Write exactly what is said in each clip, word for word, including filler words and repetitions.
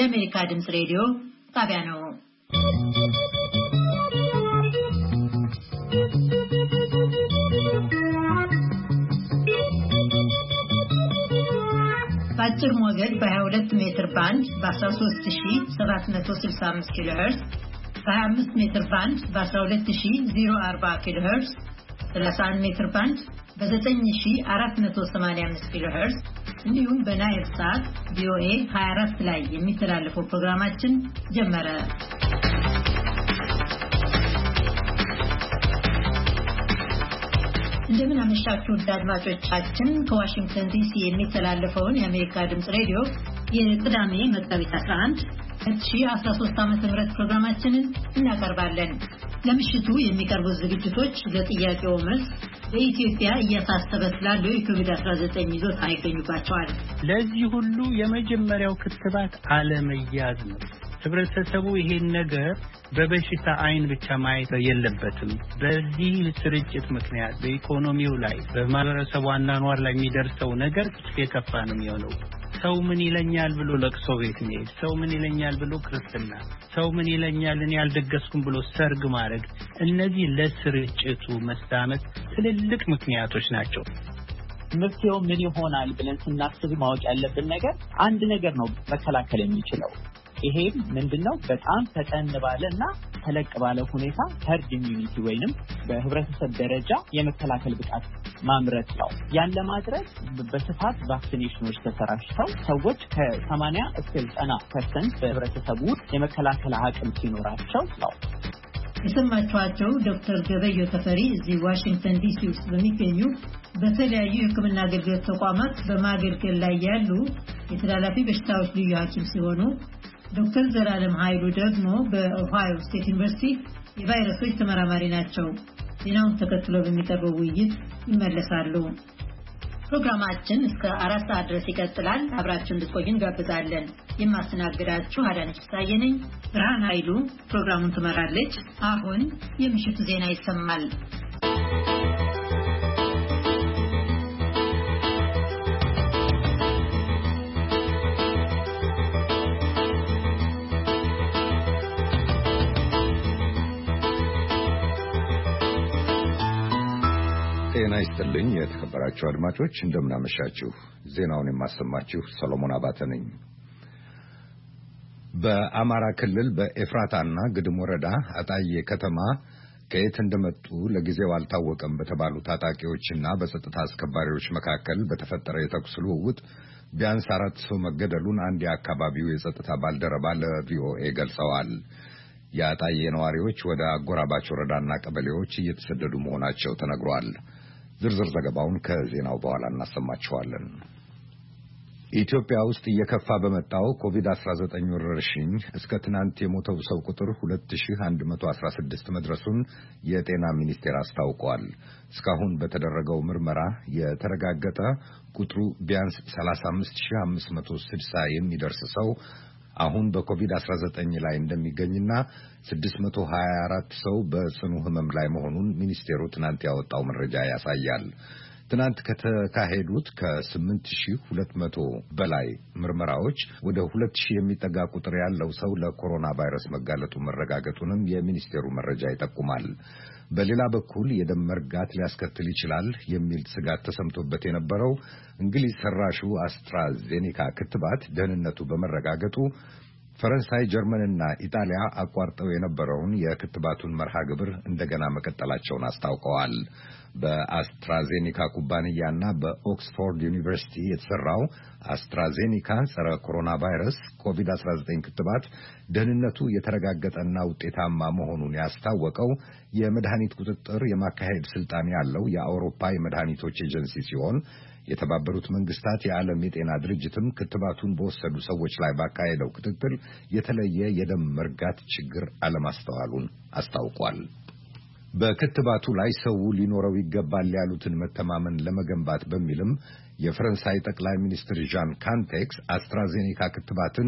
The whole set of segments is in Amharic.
የአሜሪካ ድምጽ ሬዲዮ ጣቢያ ነው። በአጭር ሞገድ በ22 ሜትር ባንድ በ13765 ኪሎ ሄርዝ፣ በ25 ሜትር ባንድ በ12040 ኪሎ ሄርዝ፣ በ31 ሜትር ባንድ በ9485 ኪሎ ሄርዝ እንዲሁም በናይል ሳት ቪኦኤ ሃያ አራት ላይ የሚተላለፈው ፕሮግራማችን ጀመረ። እንደምን አመሻችሁ አድማጮቻችን። ከዋሽንግተን ዲሲ የሚተላለፈውን የአሜሪካ ድምጽ ሬዲዮ የቅዳሜ መጋቢት አስራ አንድ ሁለት ሺህ አስራ ሶስት ዓመተ ምህረት ፕሮግራማችንን እናቀርባለን። ለምሽቱ የሚቀርቡት ዝግጅቶች ለጥያቄው መልስ በኢትዮጵያ እያሳሰበ ስላለው የኮቪድ አስራ ዘጠኝ ይዞታ ይገኙባቸዋል። ለዚህ ሁሉ የመጀመሪያው ክትባት አለመያዝ ነው። ህብረተሰቡ ይሄን ነገር በበሽታ አይን ብቻ ማየት የለበትም። በዚህ ስርጭት ምክንያት በኢኮኖሚው ላይ በማህበረሰቡ አኗኗር ላይ የሚደርሰው ነገር የከፋ ነው የሚሆነው። ሰው ምን ይለኛል ብሎ ለቅሶ ቤት መሄድ፣ ሰው ምን ይለኛል ብሎ ክርስትና፣ ሰው ምን ይለኛል እኔ ያልደገስኩም ብሎ ሰርግ ማድረግ፣ እነዚህ ለስርጭቱ መሳመት ትልልቅ ምክንያቶች ናቸው። መፍትሄው ምን ይሆናል ብለን ስናስብ ማወቅ ያለብን ነገር አንድ ነገር ነው መከላከል የሚችለው። ይሄም ምንድነው? በጣም ተጠን ባለና ተለቅ ባለ ሁኔታ herd immunity ወይንም በህብረተሰብ ደረጃ የመከላከል ብቃት ማምረት ነው። ያን ለማድረግ በስፋት ቫክሲኔሽኖች ተሰራጭተው ሰዎች ከ80 እስከ ዘጠና ፐርሰንት በህብረተሰቡ የመከላከል አቅም ሲኖራቸው ነው። የሰማችኋቸው ዶክተር ገበዮ ተፈሪ እዚህ ዋሽንግተን ዲሲ ውስጥ በሚገኙ በተለያዩ የሕክምና አገልግሎት ተቋማት በማገልገል ላይ ያሉ የተላላፊ በሽታዎች ልዩ ሐኪም ሲሆኑ ዶክተር ዘላለም ኃይሉ ደግሞ በኦሃዮ ስቴት ዩኒቨርሲቲ የቫይረሶች ተመራማሪ ናቸው። ዜናውን ተከትሎ በሚቀርበው ውይይት ይመለሳሉ። ፕሮግራማችን እስከ አራት ሰዓት ድረስ ይቀጥላል። አብራችሁን እንድትቆዩ እንጋብዛለን። የማስተናግዳችሁ አዳነች ፍስሐዬ ነኝ። ብርሃን ኃይሉ ፕሮግራሙን ትመራለች። አሁን የምሽቱ ዜና ይሰማል። ጤና ይስጥልኝ የተከበራችሁ አድማጮች፣ እንደምን አመሻችሁ። ዜናውን የማሰማችሁ ሰሎሞን አባተ ነኝ። በአማራ ክልል በኤፍራታና ግድም ወረዳ አጣዬ ከተማ ከየት እንደመጡ ለጊዜው አልታወቀም በተባሉ ታጣቂዎችና በጸጥታ አስከባሪዎች መካከል በተፈጠረ የተኩስ ልውውጥ ቢያንስ አራት ሰው መገደሉን አንድ የአካባቢው የጸጥታ ባልደረባ ለቪኦኤ ገልጸዋል። የአጣዬ ነዋሪዎች ወደ አጎራባች ወረዳና ቀበሌዎች እየተሰደዱ መሆናቸው ተነግሯል። ዝርዝር ዘገባውን ከዜናው በኋላ እናሰማችኋለን። ኢትዮጵያ ውስጥ እየከፋ በመጣው ኮቪድ አስራ ዘጠኝ ወረርሽኝ እስከ ትናንት የሞተው ሰው ቁጥር ሁለት ሺህ አንድ መቶ አስራ ስድስት መድረሱን የጤና ሚኒስቴር አስታውቋል። እስካሁን በተደረገው ምርመራ የተረጋገጠ ቁጥሩ ቢያንስ ሰላሳ አምስት ሺህ አምስት መቶ ስድሳ የሚደርስ ሰው አሁን በኮቪድ አስራ ዘጠኝ ላይ እንደሚገኝና ስድስት መቶ ሀያ አራት ሰው በጽኑ ህመም ላይ መሆኑን ሚኒስቴሩ ትናንት ያወጣው መረጃ ያሳያል። ትናንት ከተካሄዱት ከስምንት ሺህ ሁለት መቶ በላይ ምርመራዎች ወደ ሁለት ሺህ የሚጠጋ ቁጥር ያለው ሰው ለኮሮና ቫይረስ መጋለጡ መረጋገጡንም የሚኒስቴሩ መረጃ ይጠቁማል። በሌላ በኩል የደም መርጋት ሊያስከትል ይችላል የሚል ስጋት ተሰምቶበት የነበረው እንግሊዝ ሰራሹ አስትራዜኒካ ክትባት ደህንነቱ በመረጋገጡ ፈረንሳይ፣ ጀርመንና ኢጣሊያ አቋርጠው የነበረውን የክትባቱን መርሃ ግብር እንደገና መቀጠላቸውን አስታውቀዋል። በአስትራዜኒካ ኩባንያና በኦክስፎርድ ዩኒቨርሲቲ የተሰራው አስትራዜኒካ ጸረ ኮሮና ቫይረስ ኮቪድ አስራ ዘጠኝ ክትባት ደህንነቱ የተረጋገጠና ውጤታማ መሆኑን ያስታወቀው የመድኃኒት ቁጥጥር የማካሄድ ስልጣን ያለው የአውሮፓ የመድኃኒቶች ኤጀንሲ ሲሆን የተባበሩት መንግስታት የዓለም የጤና ድርጅትም ክትባቱን በወሰዱ ሰዎች ላይ ባካሄደው ክትትል የተለየ የደም መርጋት ችግር አለማስተዋሉን አስታውቋል። በክትባቱ ላይ ሰው ሊኖረው ይገባል ያሉትን መተማመን ለመገንባት በሚልም የፈረንሳይ ጠቅላይ ሚኒስትር ዣን ካንቴክስ አስትራዜኒካ ክትባትን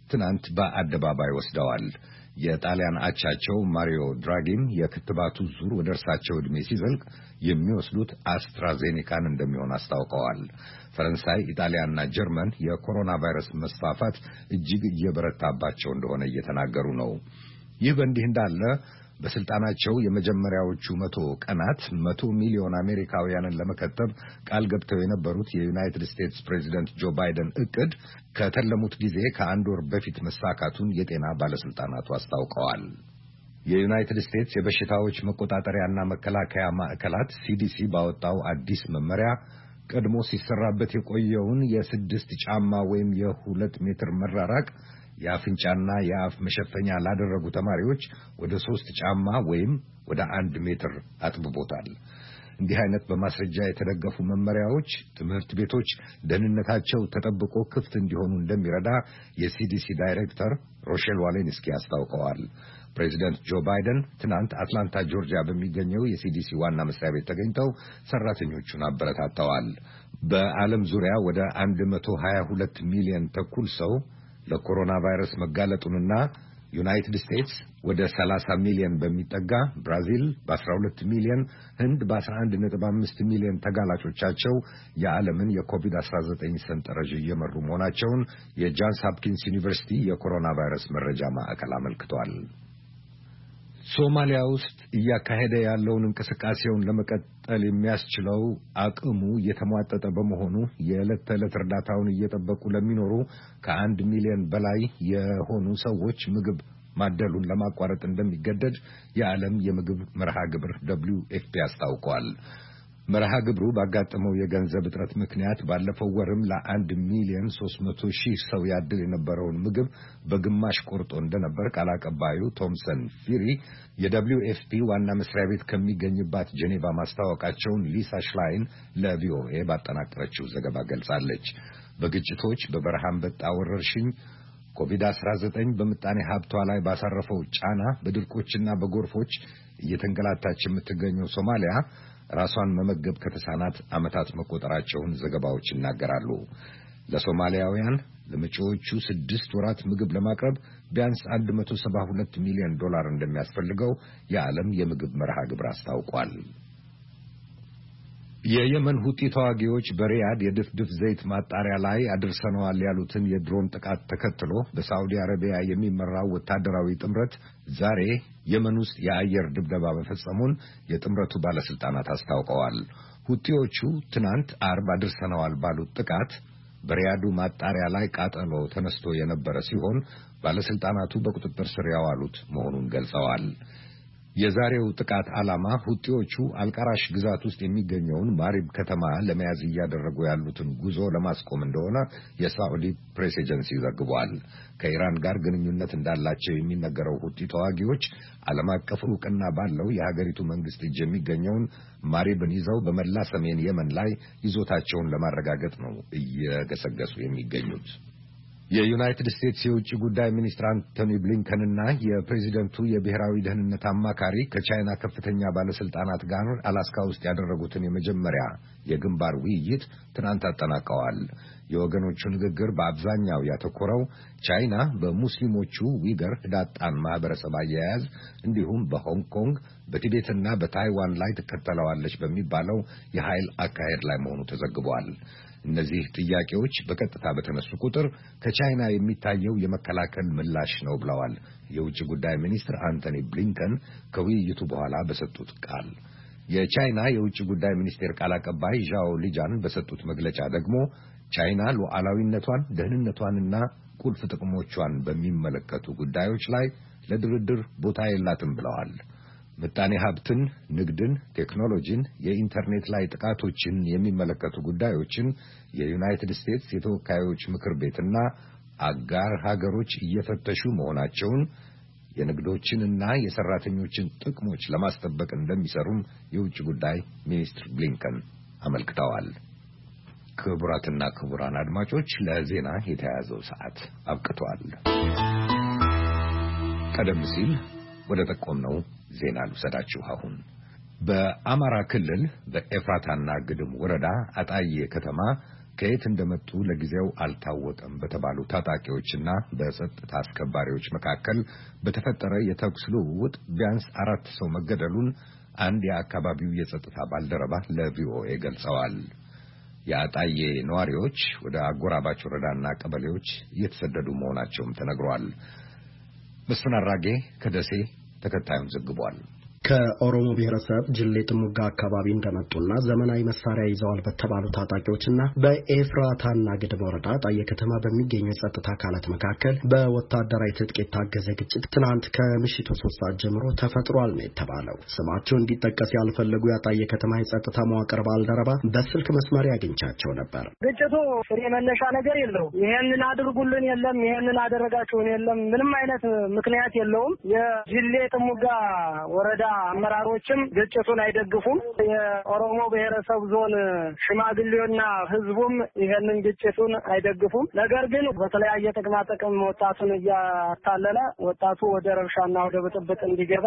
ትናንት በአደባባይ ወስደዋል። የጣሊያን አቻቸው ማሪዮ ድራጊም የክትባቱ ዙር ወደ እርሳቸው ዕድሜ ሲዘልቅ የሚወስዱት አስትራዜኔካን እንደሚሆን አስታውቀዋል። ፈረንሳይ፣ ኢጣሊያና ጀርመን የኮሮና ቫይረስ መስፋፋት እጅግ እየበረታባቸው እንደሆነ እየተናገሩ ነው። ይህ በእንዲህ እንዳለ በስልጣናቸው የመጀመሪያዎቹ መቶ ቀናት መቶ ሚሊዮን አሜሪካውያንን ለመከተብ ቃል ገብተው የነበሩት የዩናይትድ ስቴትስ ፕሬዚደንት ጆ ባይደን እቅድ ከተለሙት ጊዜ ከአንድ ወር በፊት መሳካቱን የጤና ባለስልጣናቱ አስታውቀዋል። የዩናይትድ ስቴትስ የበሽታዎች መቆጣጠሪያና መከላከያ ማዕከላት ሲዲሲ ባወጣው አዲስ መመሪያ ቀድሞ ሲሰራበት የቆየውን የስድስት ጫማ ወይም የሁለት ሜትር መራራቅ የአፍንጫና የአፍ መሸፈኛ ላደረጉ ተማሪዎች ወደ ሶስት ጫማ ወይም ወደ አንድ ሜትር አጥብቦታል። እንዲህ አይነት በማስረጃ የተደገፉ መመሪያዎች ትምህርት ቤቶች ደህንነታቸው ተጠብቆ ክፍት እንዲሆኑ እንደሚረዳ የሲዲሲ ዳይሬክተር ሮሼል ዋሌንስኪ አስታውቀዋል። ፕሬዚደንት ጆ ባይደን ትናንት አትላንታ ጆርጂያ በሚገኘው የሲዲሲ ዋና መስሪያ ቤት ተገኝተው ሰራተኞቹን አበረታተዋል። በዓለም ዙሪያ ወደ አንድ መቶ ሀያ ሁለት ሚሊዮን ተኩል ሰው ለኮሮና ቫይረስ መጋለጡንና ዩናይትድ ስቴትስ ወደ ሰላሳ ሚሊዮን በሚጠጋ ብራዚል በአስራ ሁለት ሚሊዮን ህንድ በአስራ አንድ ነጥብ አምስት ሚሊዮን ተጋላጮቻቸው የዓለምን የኮቪድ አስራ ዘጠኝ ሰንጠረዥ እየመሩ መሆናቸውን የጃንስ ሆፕኪንስ ዩኒቨርሲቲ የኮሮና ቫይረስ መረጃ ማዕከል አመልክቷል። ሶማሊያ ውስጥ እያካሄደ ያለውን እንቅስቃሴውን ለመቀጠል የሚያስችለው አቅሙ እየተሟጠጠ በመሆኑ የዕለት ተዕለት እርዳታውን እየጠበቁ ለሚኖሩ ከአንድ ሚሊዮን በላይ የሆኑ ሰዎች ምግብ ማደሉን ለማቋረጥ እንደሚገደድ የዓለም የምግብ መርሃ ግብር ደብሊው ኤፍ ፒ አስታውቋል። መርሃ ግብሩ ባጋጠመው የገንዘብ እጥረት ምክንያት ባለፈው ወርም ለአንድ ሚሊዮን ሶስት መቶ ሺህ ሰው ያድል የነበረውን ምግብ በግማሽ ቆርጦ እንደነበር ቃል አቀባዩ ቶምሰን ፊሪ የደብሊው ኤፍ ፒ ዋና መስሪያ ቤት ከሚገኝባት ጄኔቫ ማስታወቃቸውን ሊሳ ሽላይን ለቪኦኤ ባጠናቀረችው ዘገባ ገልጻለች። በግጭቶች፣ በበረሃ አንበጣ ወረርሽኝ፣ ኮቪድ አስራ ዘጠኝ በምጣኔ ሀብቷ ላይ ባሳረፈው ጫና፣ በድርቆችና በጎርፎች እየተንገላታች የምትገኘው ሶማሊያ ራሷን መመገብ ከተሳናት ዓመታት መቆጠራቸውን ዘገባዎች ይናገራሉ። ለሶማሊያውያን ለመጪዎቹ ስድስት ወራት ምግብ ለማቅረብ ቢያንስ አንድ መቶ ሰባ ሁለት ሚሊዮን ዶላር እንደሚያስፈልገው የዓለም የምግብ መርሃ ግብር አስታውቋል። የየመን ሁቲ ተዋጊዎች በሪያድ የድፍድፍ ዘይት ማጣሪያ ላይ አድርሰነዋል ያሉትን የድሮን ጥቃት ተከትሎ በሳዑዲ አረቢያ የሚመራው ወታደራዊ ጥምረት ዛሬ የመን ውስጥ የአየር ድብደባ መፈጸሙን የጥምረቱ ባለስልጣናት አስታውቀዋል። ሁቲዎቹ ትናንት አርብ አድርሰነዋል ባሉት ጥቃት በሪያዱ ማጣሪያ ላይ ቃጠሎ ተነስቶ የነበረ ሲሆን ባለስልጣናቱ በቁጥጥር ስር ያዋሉት መሆኑን ገልጸዋል። የዛሬው ጥቃት ዓላማ ሁቲዎቹ አልቃራሽ ግዛት ውስጥ የሚገኘውን ማሪብ ከተማ ለመያዝ እያደረጉ ያሉትን ጉዞ ለማስቆም እንደሆነ የሳዑዲ ፕሬስ ኤጀንሲ ዘግቧል። ከኢራን ጋር ግንኙነት እንዳላቸው የሚነገረው ሁቲ ተዋጊዎች ዓለም አቀፍ ዕውቅና ባለው የሀገሪቱ መንግስት እጅ የሚገኘውን ማሪብን ይዘው በመላ ሰሜን የመን ላይ ይዞታቸውን ለማረጋገጥ ነው እየገሰገሱ የሚገኙት። የዩናይትድ ስቴትስ የውጭ ጉዳይ ሚኒስትር አንቶኒ ብሊንከንና የፕሬዚደንቱ የብሔራዊ ደህንነት አማካሪ ከቻይና ከፍተኛ ባለስልጣናት ጋር አላስካ ውስጥ ያደረጉትን የመጀመሪያ የግንባር ውይይት ትናንት አጠናቀዋል። የወገኖቹ ንግግር በአብዛኛው ያተኮረው ቻይና በሙስሊሞቹ ዊገር ህዳጣን ማህበረሰብ አያያዝ እንዲሁም በሆንግ ኮንግ በቲቤትና በታይዋን ላይ ትከተለዋለች በሚባለው የኃይል አካሄድ ላይ መሆኑ ተዘግቧል። እነዚህ ጥያቄዎች በቀጥታ በተነሱ ቁጥር ከቻይና የሚታየው የመከላከል ምላሽ ነው ብለዋል የውጭ ጉዳይ ሚኒስትር አንቶኒ ብሊንከን ከውይይቱ በኋላ በሰጡት ቃል። የቻይና የውጭ ጉዳይ ሚኒስቴር ቃል አቀባይ ዣኦ ሊጃን በሰጡት መግለጫ ደግሞ ቻይና ሉዓላዊነቷን፣ ደህንነቷንና ቁልፍ ጥቅሞቿን በሚመለከቱ ጉዳዮች ላይ ለድርድር ቦታ የላትም ብለዋል። ምጣኔ ሀብትን፣ ንግድን፣ ቴክኖሎጂን፣ የኢንተርኔት ላይ ጥቃቶችን የሚመለከቱ ጉዳዮችን የዩናይትድ ስቴትስ የተወካዮች ምክር ቤትና አጋር ሀገሮች እየፈተሹ መሆናቸውን፣ የንግዶችንና የሰራተኞችን ጥቅሞች ለማስጠበቅ እንደሚሰሩም የውጭ ጉዳይ ሚኒስትር ብሊንከን አመልክተዋል። ክቡራትና ክቡራን አድማጮች ለዜና የተያዘው ሰዓት አብቅቷል። ቀደም ሲል ወደ ተቆምነው ዜና ልውሰዳችሁ። አሁን በአማራ ክልል በኤፍራታና ግድም ወረዳ አጣዬ ከተማ ከየት እንደመጡ ለጊዜው አልታወቀም በተባሉ ታጣቂዎችና በጸጥታ አስከባሪዎች መካከል በተፈጠረ የተኩስ ልውውጥ ቢያንስ አራት ሰው መገደሉን አንድ የአካባቢው የጸጥታ ባልደረባ ለቪኦኤ ገልጸዋል። የአጣዬ ነዋሪዎች ወደ አጎራባች ወረዳና ቀበሌዎች እየተሰደዱ መሆናቸውም ተነግሯል። መስፍን አራጌ ከደሴ ተከታዩን ዘግቧል። ከኦሮሞ ብሔረሰብ ጅሌ ጥሙጋ አካባቢ እንደመጡና ዘመናዊ መሳሪያ ይዘዋል በተባሉ ታጣቂዎችና በኤፍራታና ግድም ወረዳ ጣዬ ከተማ በሚገኙ የጸጥታ አካላት መካከል በወታደራዊ ትጥቅ የታገዘ ግጭት ትናንት ከምሽቱ ሶስት ሰዓት ጀምሮ ተፈጥሯል ነው የተባለው። ስማቸው እንዲጠቀስ ያልፈለጉ የጣዬ ከተማ የጸጥታ መዋቅር ባልደረባ በስልክ መስመር ያገኛቸው ነበር። ግጭቱ ፍሬ መነሻ ነገር የለውም። ይሄንን አድርጉልን የለም፣ ይሄንን አደረጋችሁን የለም፣ ምንም አይነት ምክንያት የለውም። የጅሌ ጥሙጋ ወረዳ አመራሮችም ግጭቱን አይደግፉም። የኦሮሞ ብሔረሰብ ዞን ሽማግሌውና ህዝቡም ይሄንን ግጭቱን አይደግፉም። ነገር ግን በተለያየ ጥቅማ ጥቅም ወጣቱን እያታለለ ወጣቱ ወደ ረብሻና ወደ ብጥብጥ እንዲገባ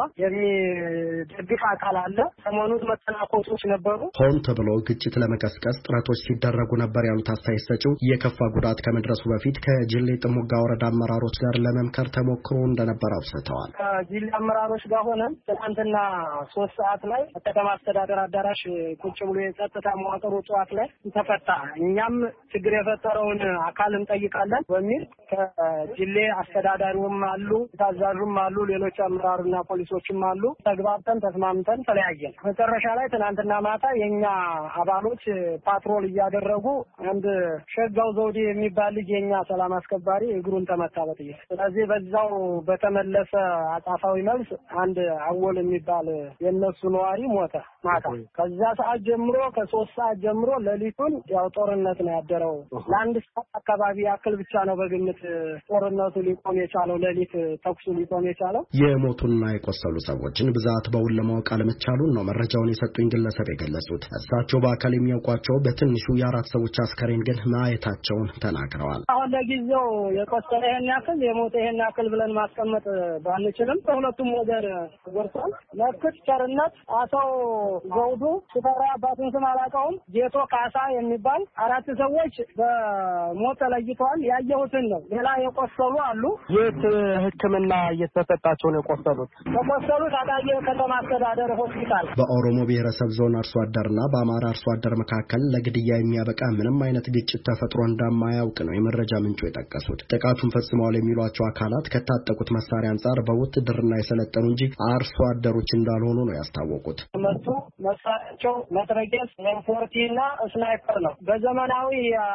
የሚደግፍ አካል አለ። ሰሞኑን መተናኮሶች ነበሩ። ሆን ተብሎ ግጭት ለመቀስቀስ ጥረቶች ሲደረጉ ነበር ያሉት አስተያየት ሰጪው የከፋ ጉዳት ከመድረሱ በፊት ከጅሌ ጥሙጋ ወረዳ አመራሮች ጋር ለመምከር ተሞክሮ እንደነበር አውስተዋል። ከጅሌ አመራሮች ጋር ሆነን ትናንትና ሶስት ሰዓት ላይ ከተማ አስተዳደር አዳራሽ ቁጭ ብሎ የጸጥታ መዋቅሩ ጠዋት ላይ ተፈታ። እኛም ችግር የፈጠረውን አካል እንጠይቃለን በሚል ከጅሌ አስተዳዳሪውም አሉ፣ ታዛዡም አሉ፣ ሌሎች አመራርና ፖሊሶችም አሉ። ተግባብተን ተስማምተን ተለያየን። መጨረሻ ላይ ትናንትና ማታ የኛ አባሎች ፓትሮል እያደረጉ አንድ ሸጋው ዘውዴ የሚባል ልጅ የኛ ሰላም አስከባሪ እግሩን ተመታ በጥይት። ስለዚህ በዛው በተመለሰ አጻፋዊ መልስ አንድ አወል የሚባል የነሱ ነዋሪ ሞተ ማታ። ከዛ ሰዓት ጀምሮ ከሶስት ሰዓት ጀምሮ ሌሊቱን ያው ጦርነት ነው ያደረው። ለአንድ ሰዓት አካባቢ ያክል ብቻ ነው በግምት ጦርነቱ ሊቆም የቻለው፣ ሌሊት ተኩሱ ሊቆም የቻለው። የሞቱና የቆሰሉ ሰዎችን ብዛት በውል ለማወቅ አለመቻሉን ነው መረጃውን የሰጡኝ ግለሰብ የገለጹት። እሳቸው በአካል የሚያውቋቸው በትንሹ የአራት ሰዎች አስከሬን ግን ማየታቸውን ተናግረዋል። አሁን ለጊዜው የቆሰለ ይሄን ያክል የሞተ ይሄን ያክል ብለን ማስቀመጥ ባንችልም ከሁለቱም ወገን ጎርቷል። ለክት ቸርነት አሰው ዘውዱ ሲፈራ አባቱን ስም አላውቀውም፣ ጌቶ ካሳ የሚባል አራት ሰዎች በሞት ተለይተዋል። ያየሁትን ነው። ሌላ የቆሰሉ አሉ። የት ሕክምና እየተሰጣቸው ነው የቆሰሉት? የቆሰሉት አጣዬ ከተማ አስተዳደር ሆስፒታል። በኦሮሞ ብሔረሰብ ዞን አርሶ አደርና በአማራ አርሶ አደር መካከል ለግድያ የሚያበቃ ምንም አይነት ግጭት ተፈጥሮ እንደማያውቅ ነው የመረጃ ምንጩ የጠቀሱት። ጥቃቱን ፈጽመዋል የሚሏቸው አካላት ከታጠቁት መሳሪያ አንጻር በውትድርና የሰለጠኑ እንጂ አርሶ አደሮች እንዳልሆኑ ነው ያስታወቁት። መጡ መሳሪያቸው መትረየስ፣ ኤምፎርቲና ስናይፐር ነው። በዘመናዊ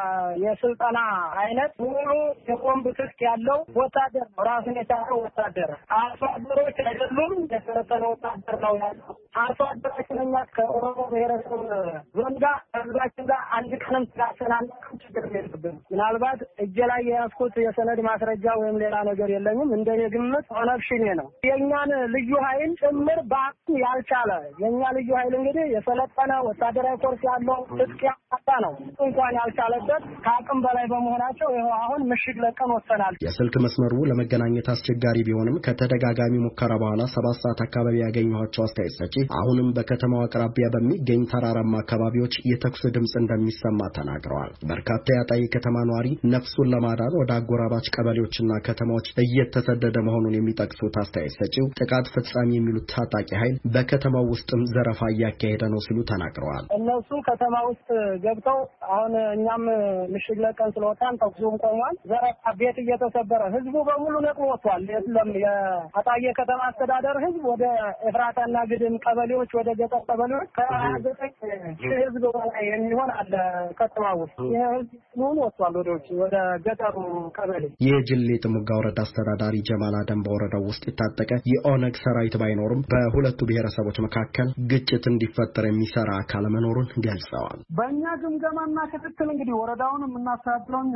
የስልጠና አይነት ሙሉ የቦምብ ትጥቅ ያለው ወታደር ነው። ራሱን የቻለ ወታደር። አርሶ አደሮች አይደሉም፣ የሰለጠነ ወታደር ነው ያለው። አርሶ አደሮች ነኛ ከኦሮሞ ብሔረሰብ ዞን ጋር ህዝባችን ጋር አንድ ቀንም ስላሰናና ችግር የለብንም። ምናልባት እጄ ላይ የያዝኩት የሰነድ ማስረጃ ወይም ሌላ ነገር የለኝም። እንደኔ ግምት ኦነግሽኔ ነው የኛን ልዩ ኃይል ጭምር በአቅም ያልቻለ። የኛ ልዩ ኃይል እንግዲህ የሰለጠነ ወታደራዊ ኮርስ ያለው ትጥቅ ያጣ ነው። እንኳን ያልቻለበት ከአቅም በላይ በመሆናቸው ይኸው አሁን ምሽግ ለቀን ወጥተናል። የስልክ መስመሩ ለመገናኘት አስቸጋሪ ቢሆንም ከተደጋጋሚ ሙከራ በኋላ ሰባት ሰዓት አካባቢ ያገኘኋቸው አስተያየት ሰጪ አሁንም በከተማው አቅራቢያ በሚገኝ ተራራማ አካባቢዎች የተኩስ ድምጽ እንደሚሰማ ተናግረዋል። በርካታ የአጣዬ ከተማ ነዋሪ ነፍሱን ለማዳን ወደ አጎራባች ቀበሌዎችና ከተማዎች እየተሰደደ መሆኑን የሚጠቅሱት አስተያየት ሰጪው ጥቃት ፈጻሚ የሚሉት ታጣቂ ኃይል በከተማው ውስጥም ዘረፋ እያካሄደ ነው ሲሉ ተናግረዋል። እነሱ ከተማ ውስጥ ገብተው አሁን እኛም ምሽግ ለቀን ስለወጣን ተኩሱም ቆሟል። ዘረፋ፣ ቤት እየተሰበረ ህዝቡ በሙሉ ነቅሎ ወጥቷል። የለም የአጣዬ ከተማ አስተዳደር ህዝብ ወደ ኤፍራታና ግድም ቀበሌዎች ወደ ገጠር ቀበሌዎች ከሀያ ዘጠኝ ሺህ ህዝብ በላይ የሚሆን አለ ከተማ ውስጥ። ይህ ህዝብ ሙሉ ወጥቷል ወደ ውጭ ወደ ገጠሩ ቀበሌ። የጅሌ ጥሙጋ ወረዳ አስተዳዳሪ ጀማል አደም በወረዳው ውስጥ የታጠቀ የኦነግ ሰራዊት ባይኖርም በሁለቱ ብሔረሰቦች መካከል ግጭት እንዲፈጠር የሚሰራ አካል መኖሩን ገልጸዋል። በእኛ ግምገማና ክትትል እንግዲህ ወረዳውን የምናስተዳድረው እኛ ነን።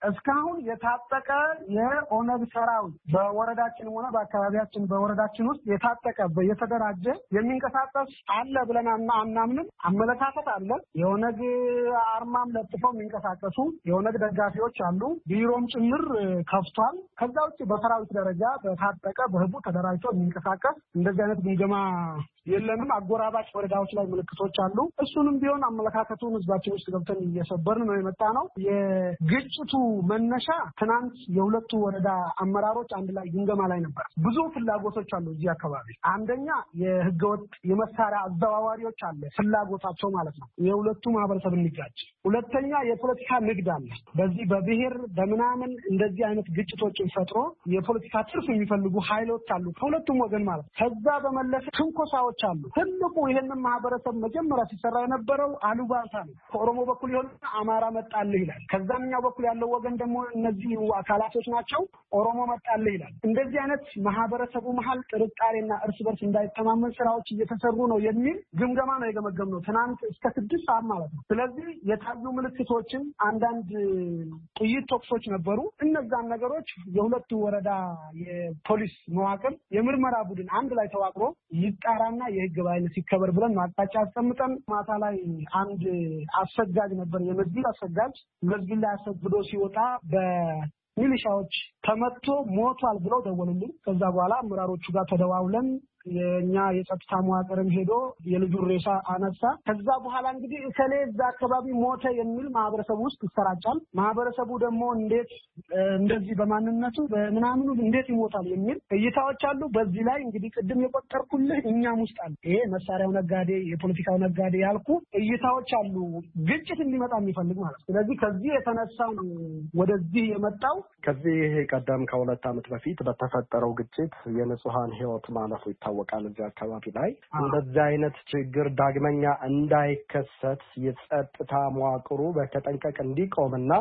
እስካሁን የታጠቀ የኦነግ ሰራዊት በወረዳችን ሆነ በአካባቢያችን በወረዳችን ውስጥ የታጠቀ የተደራጀ የሚንቀሳቀስ አለ ብለን አናምንም። አመለካከት አለ። የኦነግ አርማም ለጥፈው የሚንቀሳቀሱ የኦነግ ደጋፊዎች አሉ። ቢሮም ጭምር ከፍቷል። ከዛ ውጭ በሰራዊት ደረጃ በታጠቀ በህቡ ተደራጅቶ የሚንቀሳቀስ እንደዚህ አይነት ግምገማ የለንም። አጎራባች ወረዳዎች ላይ ምልክቶች አሉ። እሱንም ቢሆን አመለካከቱን ህዝባችን ውስጥ ገብተን እየሰበርን ነው የመጣ ነው። የግጭቱ መነሻ ትናንት የሁለቱ ወረዳ አመራሮች አንድ ላይ ግምገማ ላይ ነበር። ብዙ ፍላጎቶች አሉ እዚህ አካባቢ። አንደኛ የህገወጥ የመሳሪያ አዘዋዋሪዎች አለ ፍላጎታቸው ማለት ነው የሁለቱ ማህበረሰብ እንጋጭ። ሁለተኛ የፖለቲካ ንግድ አለ። በዚህ በብሔር በመናምን እንደዚህ አይነት ግጭቶችን ፈጥሮ የፖለቲካ ትርፍ የሚፈልጉ ኃይሎች አሉ ከሁለቱም ወገን ማለት ነው። ከዛ በመለስ ትንኮሳዎች አሉ። ትልቁ ይሄንን ማህበረሰብ መጀመሪያ ሲሰራ የነበረው አሉባልታ ነው። ከኦሮሞ በኩል ይሆን አማራ መጣልህ ይላል። ከዛኛው በኩል ያለው ወገን ደግሞ እነዚህ አካላቶች ናቸው ኦሮሞ መጣልህ ይላል። እንደዚህ አይነት ማህበረሰቡ መሀል ጥርጣሬና እርስ በርስ እንዳይተማመን ስራዎች እየተሰሩ ነው የሚል ግምገማ ነው የገመገምነው ትናንት እስከ ስድስት ሰዓት ማለት ነው። ስለዚህ የታዩ ምልክቶችን አንዳንድ ጥይት ተኩሶች ነበሩ። እነዛን ነገሮች የሁለቱ ወረዳ የፖሊስ መዋቅር የምርመራ ቡድን አንድ ላይ ተዋቅሮ ይጣራና የህግ ባይነት ሲከበር ብለን ማጣጫ አስቀምጠን ማታ ላይ አንድ አሰጋጅ ነበር የመስጊድ አሰጋጅ መስጊድ ላይ አሰግዶ ሲወጣ በሚሊሻዎች ተመቶ ሞቷል ብለው ደወሉልኝ። ከዛ በኋላ አመራሮቹ ጋር ተደዋውለን የኛ የጸጥታ መዋቅርም ሄዶ የልጁን ሬሳ አነሳ። ከዛ በኋላ እንግዲህ እከሌ እዛ አካባቢ ሞተ የሚል ማህበረሰቡ ውስጥ ይሰራጫል። ማህበረሰቡ ደግሞ እንዴት እንደዚህ በማንነቱ በምናምኑ እንዴት ይሞታል የሚል እይታዎች አሉ። በዚህ ላይ እንግዲህ ቅድም የቆጠርኩልህ እኛም ውስጥ አለ ይሄ መሳሪያው ነጋዴ የፖለቲካው ነጋዴ ያልኩ እይታዎች አሉ ግጭት እንዲመጣ የሚፈልግ ማለት። ስለዚህ ከዚህ የተነሳ ነው ወደዚህ የመጣው። ከዚህ ቀደም ከሁለት ዓመት በፊት በተፈጠረው ግጭት የንጹሃን ህይወት ማለፉ ይታወቃል። እዚህ አካባቢ ላይ እንደዚህ አይነት ችግር ዳግመኛ እንዳይከሰት የጸጥታ መዋቅሩ በተጠንቀቅ እንዲቆምና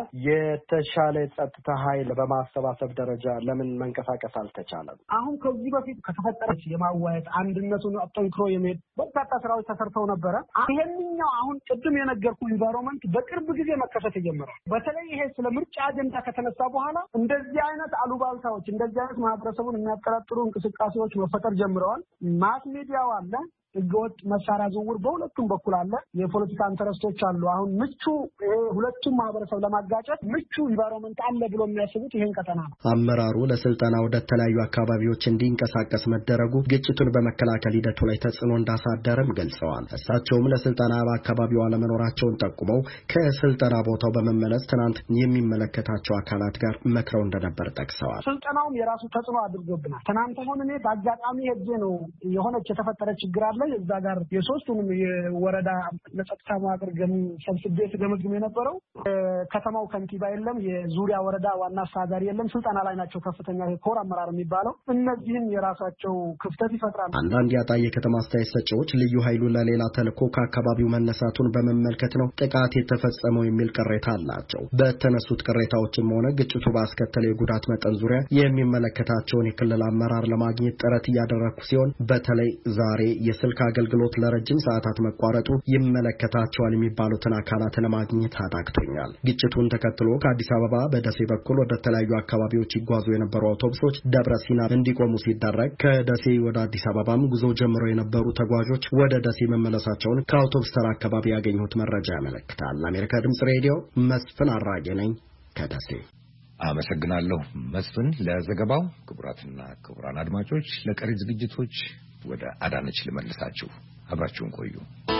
የተሻለ የጸጥታ ኃይል በማሰባሰብ ደረጃ ለምን መንቀሳቀስ አልተቻለም? አሁን ከዚህ በፊት ከተፈጠረች የማዋየት አንድነቱን አጠንክሮ የመሄድ በርካታ ስራዎች ተሰርተው ነበረ። ይሄንኛው አሁን ቅድም የነገርኩ ኢንቫይሮንመንት በቅርብ ጊዜ መከፈት የጀመረው በተለይ ይሄ ስለ ምርጫ አጀንዳ ከተነሳ በኋላ እንደዚህ አይነት አሉባልታዎች እንደዚህ አይነት ማህበረሰቡን የሚያጠራጥሩ እንቅስቃሴዎች መፈጠር ጀምረዋል። ማስ ሚዲያው አለ፣ ህገወጥ መሳሪያ ዝውውር በሁለቱም በኩል አለ፣ የፖለቲካ ኢንተረስቶች አሉ። አሁን ምቹ ሁለቱም ማህበረሰብ ለማጋጨት ምቹ ኢንቫይሮንመንት አለ ብሎ የሚያስቡት ይሄን ቀጠና ነው። አመራሩ ለስልጠና ወደ ተለያዩ አካባቢዎች እንዲንቀሳቀስ መደረጉ ግጭቱን በመከላከል ሂደቱ ላይ ተጽዕኖ እንዳሳደረም ገልጸዋል። እሳቸውም ለስልጠና በአካባቢው አለመኖራቸውን ጠቁመው ከስልጠና ቦታው በመመለስ ትናንት የሚመለከታቸው አካላት ጋር መክረው እንደነበር ጠቅሰዋል። ስልጠናውም የራሱ ተጽዕኖ አድርጎብናል። ትናንት አሁን እኔ በአጋጣሚ ሄጄ ነው የሆነች የተፈጠረ ችግር አለ እዛ ጋር የሶስቱንም የወረዳ ለጸጥታ መዋቅር ገም ሰብስቤ ገመግም የነበረው ከተማው ከንቲባ የለም፣ የዙሪያ ወረዳ ዋና አስተዳዳሪ የለም፣ ስልጠና ላይ ናቸው። ከፍተኛ የኮር አመራር የሚባለው እነዚህም የራሳቸው ክፍተት ይፈጥራሉ። አንዳንድ ያጣየ ከተማ አስተያየት ሰጪዎች ልዩ ኃይሉ ለሌላ ተልዕኮ ከአካባቢው መነሳቱን በመመልከት ነው ጥቃት የተፈጸመው የሚል ቅሬታ አላቸው። በተነሱት ቅሬታዎችም ሆነ ግጭቱ ባስከተለ የጉዳት መጠን ዙሪያ የሚመለከታቸውን የክልል አመራር ለማግኘት ጥረት እያደረኩ ሲሆን በተለይ ዛሬ የስልክ አገልግሎት ለረጅም ሰዓታት መቋረጡ ይመለከታቸዋል የሚባሉትን አካላት ለማግኘት አዳግቶኛል። ግጭቱን ተከትሎ ከአዲስ አበባ በደሴ በኩል ወደ ተለያዩ አካባቢዎች ይጓዙ የነበሩ አውቶቡሶች ደብረ ሲና እንዲቆሙ ሲደረግ ከደሴ ወደ አዲስ አበባም ጉዞ ጀምረው የነበሩ ተጓዦች ወደ ደሴ መመለሳቸውን ከአውቶቡስ ተራ አካባቢ ያገኙት መረጃ ያመለክታል። ለአሜሪካ ድምጽ ሬዲዮ መስፍን አራጌ ነኝ ከደሴ። አመሰግናለሁ መስፍን ለዘገባው። ክቡራትና ክቡራን አድማጮች ለቀሪ ዝግጅቶች ወደ አዳነች ልመልሳችሁ። አብራችሁን ቆዩ።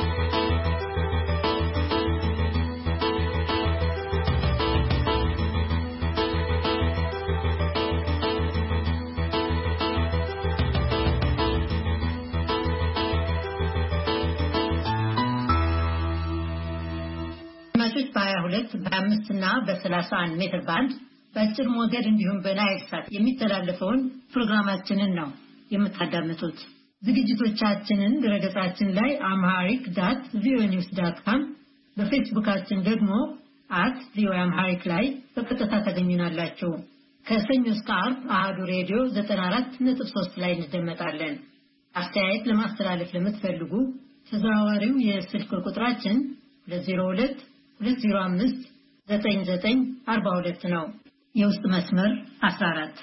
አድማጮች በሀያ ሁለት በአምስት እና በሰላሳ አንድ ሜትር ባንድ በአጭር ሞገድ እንዲሁም በናይል ሳት የሚተላለፈውን ፕሮግራማችንን ነው የምታዳምጡት። ዝግጅቶቻችንን ድረገጻችን ላይ አምሃሪክ ዳት ቪኦኤ ኒውስ ዳት ኮም በፌስቡካችን ደግሞ አት ቪኦኤ አምሃሪክ ላይ በቀጥታ ታገኙናላችሁ። ከሰኞ እስከ ዓርብ አሃዱ ሬዲዮ ዘጠና አራት ነጥብ ሶስት ላይ እንደመጣለን። አስተያየት ለማስተላለፍ ለምትፈልጉ ተዘዋዋሪው የስልክ ቁጥራችን ሁለት ዜሮ ሁለት ሁለት ዜሮ አምስት ዘጠኝ ዘጠኝ አርባ ሁለት ነው። የውስጥ መስመር አስራ አራት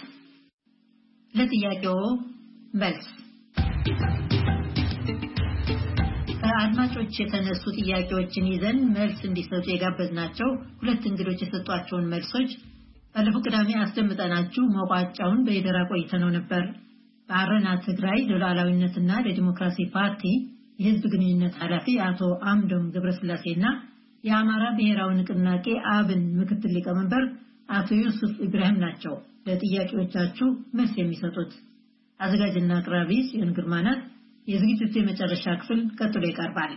ለጥያቄው መልስ ከአድማጮች የተነሱ ጥያቄዎችን ይዘን መልስ እንዲሰጡ የጋበዝናቸው ሁለት እንግዶች የሰጧቸውን መልሶች ባለፈው ቅዳሜ አስደምጠናችሁ መቋጫውን በይደራ ቆይተነው ነበር። በአረና ትግራይ ለሉዓላዊነትና ለዲሞክራሲ ፓርቲ የህዝብ ግንኙነት ኃላፊ አቶ አምዶም ገብረስላሴና የአማራ ብሔራዊ ንቅናቄ አብን ምክትል ሊቀመንበር አቶ ዩሱፍ ኢብራሂም ናቸው ለጥያቄዎቻችሁ መልስ የሚሰጡት። አዘጋጅና አቅራቢ ጽዮን ግርማ ናት። የዝግጅቱ የመጨረሻ ክፍል ቀጥሎ ይቀርባል።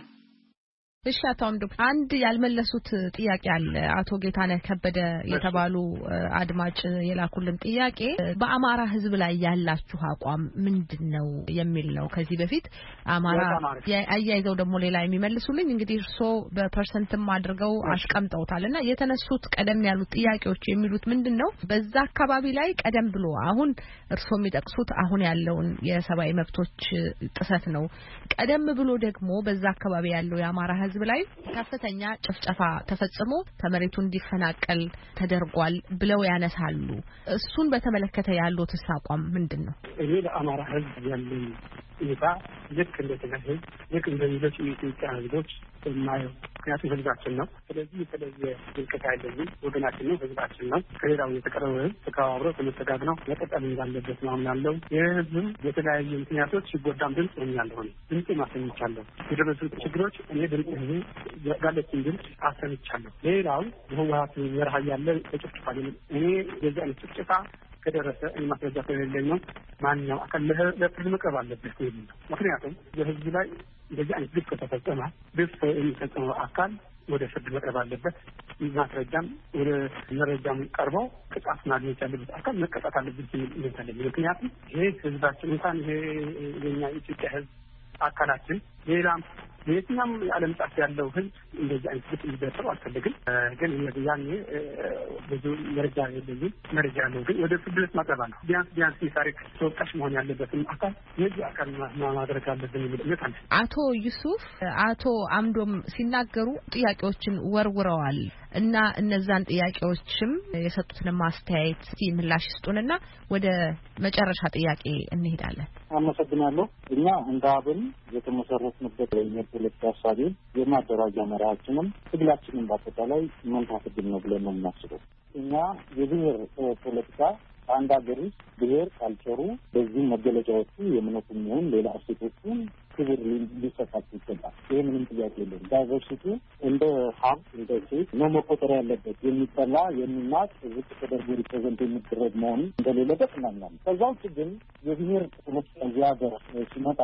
እሺ አቶ አምዶም አንድ ያልመለሱት ጥያቄ አለ። አቶ ጌታነህ ከበደ የተባሉ አድማጭ የላኩልን ጥያቄ በአማራ ህዝብ ላይ ያላችሁ አቋም ምንድነው የሚል ነው። ከዚህ በፊት አማራ ያያይዘው ደግሞ ሌላ የሚመልሱልኝ እንግዲህ እርሶ በፐርሰንትም አድርገው አስቀምጠውታልና የተነሱት ቀደም ያሉት ጥያቄዎች የሚሉት ምንድነው በዛ አካባቢ ላይ ቀደም ብሎ አሁን እርሶ የሚጠቅሱት አሁን ያለውን የሰብአዊ መብቶች ጥሰት ነው። ቀደም ብሎ ደግሞ በዛ አካባቢ ያለው የአማራ ህዝብ ላይ ከፍተኛ ጭፍጨፋ ተፈጽሞ ከመሬቱ እንዲፈናቀል ተደርጓል ብለው ያነሳሉ። እሱን በተመለከተ ያለው ተሳቋም ምንድነው? እኔ ለአማራ ህዝብ ያለኝ ይፋ ልክ እንደተገኘ ልክ እንደሚሉት የኢትዮጵያ ህዝቦች የማየው ምክንያቱም ህዝባችን ነው። ስለዚህ የተለየ ድንቅት አይደለም፣ ወገናችን ነው፣ ህዝባችን ነው። ከሌላው የተቀረበ ህዝብ ተከባብሮ ተመሰጋግነው መቀጠል እንዳለበት ማምናለሁ። የህዝብም የተለያዩ ምክንያቶች ሲጎዳም ድምፅ ሆኛለሁ። ድምፅ ማሰኝቻለሁ። የደረሱ ችግሮች እኔ ድምፅ ያለችን ድምፅ አሰምቻለሁ። ሌላው በህወሓት መርሃ ያለ ተጨፍጭፋል። እኔ የዚህ አይነት ጭፍጨፋ ከደረሰ እኔ ማስረጃ ስለሌለኝ ነው ማንኛው አካል ለፍርድ መቅረብ አለበት ነው። ምክንያቱም በህዝብ ላይ እንደዚህ አይነት ግፍ ከተፈጸመ ግፍ የሚፈጸመው አካል ወደ ፍርድ መቅረብ አለበት። ማስረጃም ወደ መረጃም ቀርበው ቅጣት ማግኘት ያለበት አካል መቀጣት አለበት ይላል። ምክንያቱም ይሄ ህዝባችን እንኳን ይሄ የኛ ኢትዮጵያ ህዝብ አካላችን ሌላም የትኛም የዓለም ጫፍ ያለው ህዝብ እንደዚህ አይነት ግፍ እንዲደርሰው አልፈልግም። ግን ያኔ ብዙ መረጃ የለኝም። መረጃ ያለው ግን ወደ ፍርድ ቤት ማቅረብ ነው። ቢያንስ ቢያንስ የታሪክ ተወቃሽ መሆን ያለበትን አካል የዚህ አካል ማድረግ አለብን የሚል እምነት አለ። አቶ ዩሱፍ አቶ አምዶም ሲናገሩ ጥያቄዎችን ወርውረዋል እና እነዛን ጥያቄዎችም የሰጡትን ማስተያየት ምላሽ ይስጡንና ወደ መጨረሻ ጥያቄ እንሄዳለን። አመሰግናለሁ። እኛ እንደ አብን የተመሰረትንበት የፖለቲካ ሀሳቤ የማደራጃ መርሃችንም ትግላችንን በአጠቃላይ መንታት ግድ ነው ብለን ነው የምናስበው። እኛ የብሔር ፖለቲካ አንድ ሀገር ውስጥ ብሔር ካልቸሩ በዚህ መገለጫዎቹ የእምነቱም ይሁን ሌላ እሴቶቹ ክብር ሊሰጣቸው ይገባል። ይህ ምንም ጥያቄ የለም። ዳይቨርሲቲ እንደ ሀብት እንደ ሴት ነው መቆጠር ያለበት። የሚጠላ የሚናቅ ዝቅ ተደርጎ ሪፕሬዘንት የሚደረግ መሆኑ እንደሌለበት እናምናለን። ከዛ ውጭ ግን የብሔር ፖለቲካ እዚህ ሀገር ሲመጣ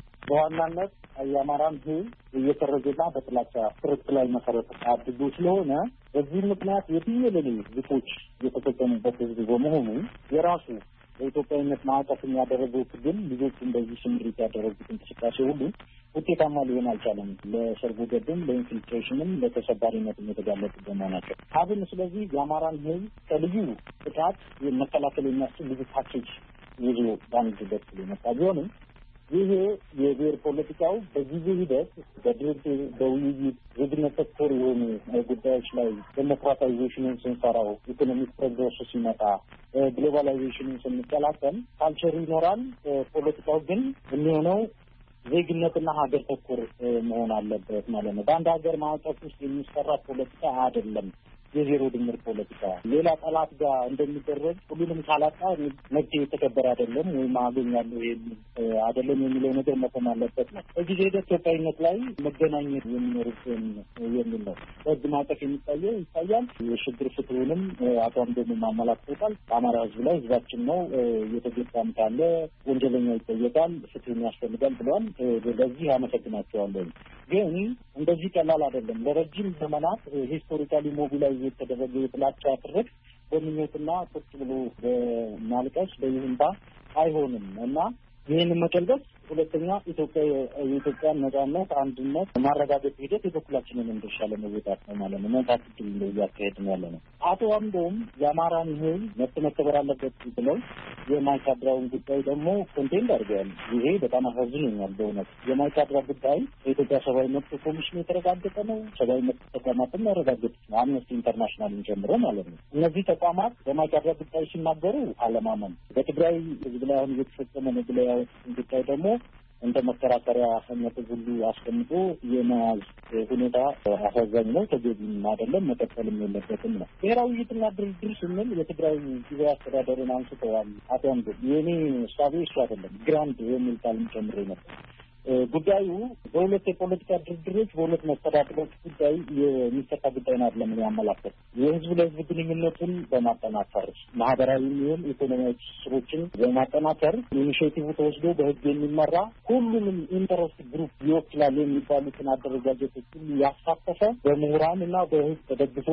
በዋናነት የአማራን ህዝብ እየተረገና በጥላቻ ትርክት ላይ መሰረት አድርጎ ስለሆነ በዚህ ምክንያት የትየለሌ ግፎች የተፈጸሙበት ህዝብ በመሆኑ የራሱ በኢትዮጵያዊነት ማዕቀፍ ያደረገው ትግል ልጆቹ እንደዚህ ስምሪት ያደረጉት እንቅስቃሴ ሁሉ ውጤታማ ሊሆን አልቻለም። ለሰርጎ ገብም ለኢንፊልትሬሽንም ለተሰባሪነትም የተጋለጡ በመሆናቸው አብን ስለዚህ የአማራን ህዝብ ከልዩ ጥቃት መከላከል የሚያስችል ልዩ ፓኬጅ ይዞ በአንድ በኩል የመጣ ቢሆንም ይሄ የብሔር ፖለቲካው በጊዜ ሂደት በድርድር በውይይት ዜግነት ተኮር የሆኑ ጉዳዮች ላይ ዴሞክራታይዜሽንን ስንሰራው ኢኮኖሚክ ፕሮግሬስ ሲመጣ ግሎባላይዜሽንን ስንቀላቀል ካልቸር ይኖራል። ፖለቲካው ግን የሚሆነው ዜግነትና ሀገር ተኮር መሆን አለበት ማለት ነው። በአንድ ሀገር ማዕቀፍ ውስጥ የሚሰራ ፖለቲካ አይደለም የዜሮ ድምር ፖለቲካ። ሌላ ጠላት ጋር እንደሚደረግ ሁሉንም ካላጣ መብት የተከበረ አይደለም ወይም አገኛለሁ አይደለም የሚለው ነገር መቆም አለበት ነው። በጊዜ ሂደት ኢትዮጵያዊነት ላይ መገናኘት የሚኖርብን የሚል ነው። በህግ ማዕቀፍ የሚታየው ይታያል። የሽግግር ፍትሁንም አቶ አምዶም አመላክተውታል። በአማራ ህዝብ ላይ ህዝባችን ነው የተገባም ካለ ወንጀለኛ ይጠየቃል፣ ፍትህን ያስፈልጋል ብለዋል። በዚህ አመሰግናቸዋለሁ። ግን እንደዚህ ቀላል አይደለም። ለረጅም ዘመናት ሂስቶሪካሊ ሞቢላይዝ የተደረገ የጥላቻ ትርክት በምኞትና ቁጭ ብሎ በማልቀስ በይሁንታ አይሆንም እና ይህንን መቀልበስ ሁለተኛ ኢትዮጵያ የኢትዮጵያ ነጻነት አንድነት ማረጋገጥ ሂደት የበኩላችንን ድርሻ ለመወጣት ነው ማለት ነው። መንታት ድል ነው እያካሄድን ያለ ነው። አቶ አምዶም የአማራን ህዝብ መብት መከበር አለበት ብለው የማይካድራውን ጉዳይ ደግሞ ኮንቴንት አድርገዋል። ይሄ በጣም አሳዝኖኛል በእውነት። የማይካድራ ጉዳይ የኢትዮጵያ ሰብአዊ መብት ኮሚሽን የተረጋገጠ ነው። ሰብአዊ መብት ተቋማትም ያረጋገጡት ነው፣ አምነስቲ ኢንተርናሽናልን ጨምሮ ማለት ነው። እነዚህ ተቋማት በማይካድራ ጉዳይ ሲናገሩ አለማመን፣ በትግራይ ህዝብ ላይ አሁን እየተፈጸመ ነው ብለው ያወጡትን ጉዳይ ደግሞ እንደ መከራከሪያ ነጥብ ሁሉ አስቀምጦ የመያዝ ሁኔታ አሳዛኝ ነው። ተገቢም አይደለም፣ መቀጠልም የለበትም ነው። ብሔራዊ ውይይትና ድርድር ስንል የትግራይ ጊዜያዊ አስተዳደርን አንስተዋል። አቶ አምዶ የኔ እሳቤ እሱ አይደለም፣ ግራንድ የሚል ቃልም ጨምሮ ነበር። ጉዳዩ በሁለት የፖለቲካ ድርድሮች በሁለት መስተዳድሮች ጉዳይ የሚፈታ ጉዳይ ነው አይደለም ያመላከት። የህዝብ ለህዝብ ግንኙነቱን በማጠናከር ማህበራዊ ይሁን ኢኮኖሚያዊ ስሮችን በማጠናከር ኢኒሼቲቭ ተወስዶ በህግ የሚመራ ሁሉንም ኢንተረስት ግሩፕ ይወክላል የሚባሉትን አደረጃጀቶች ሁሉ ያሳተፈ በምሁራን እና በህዝብ ተደግፎ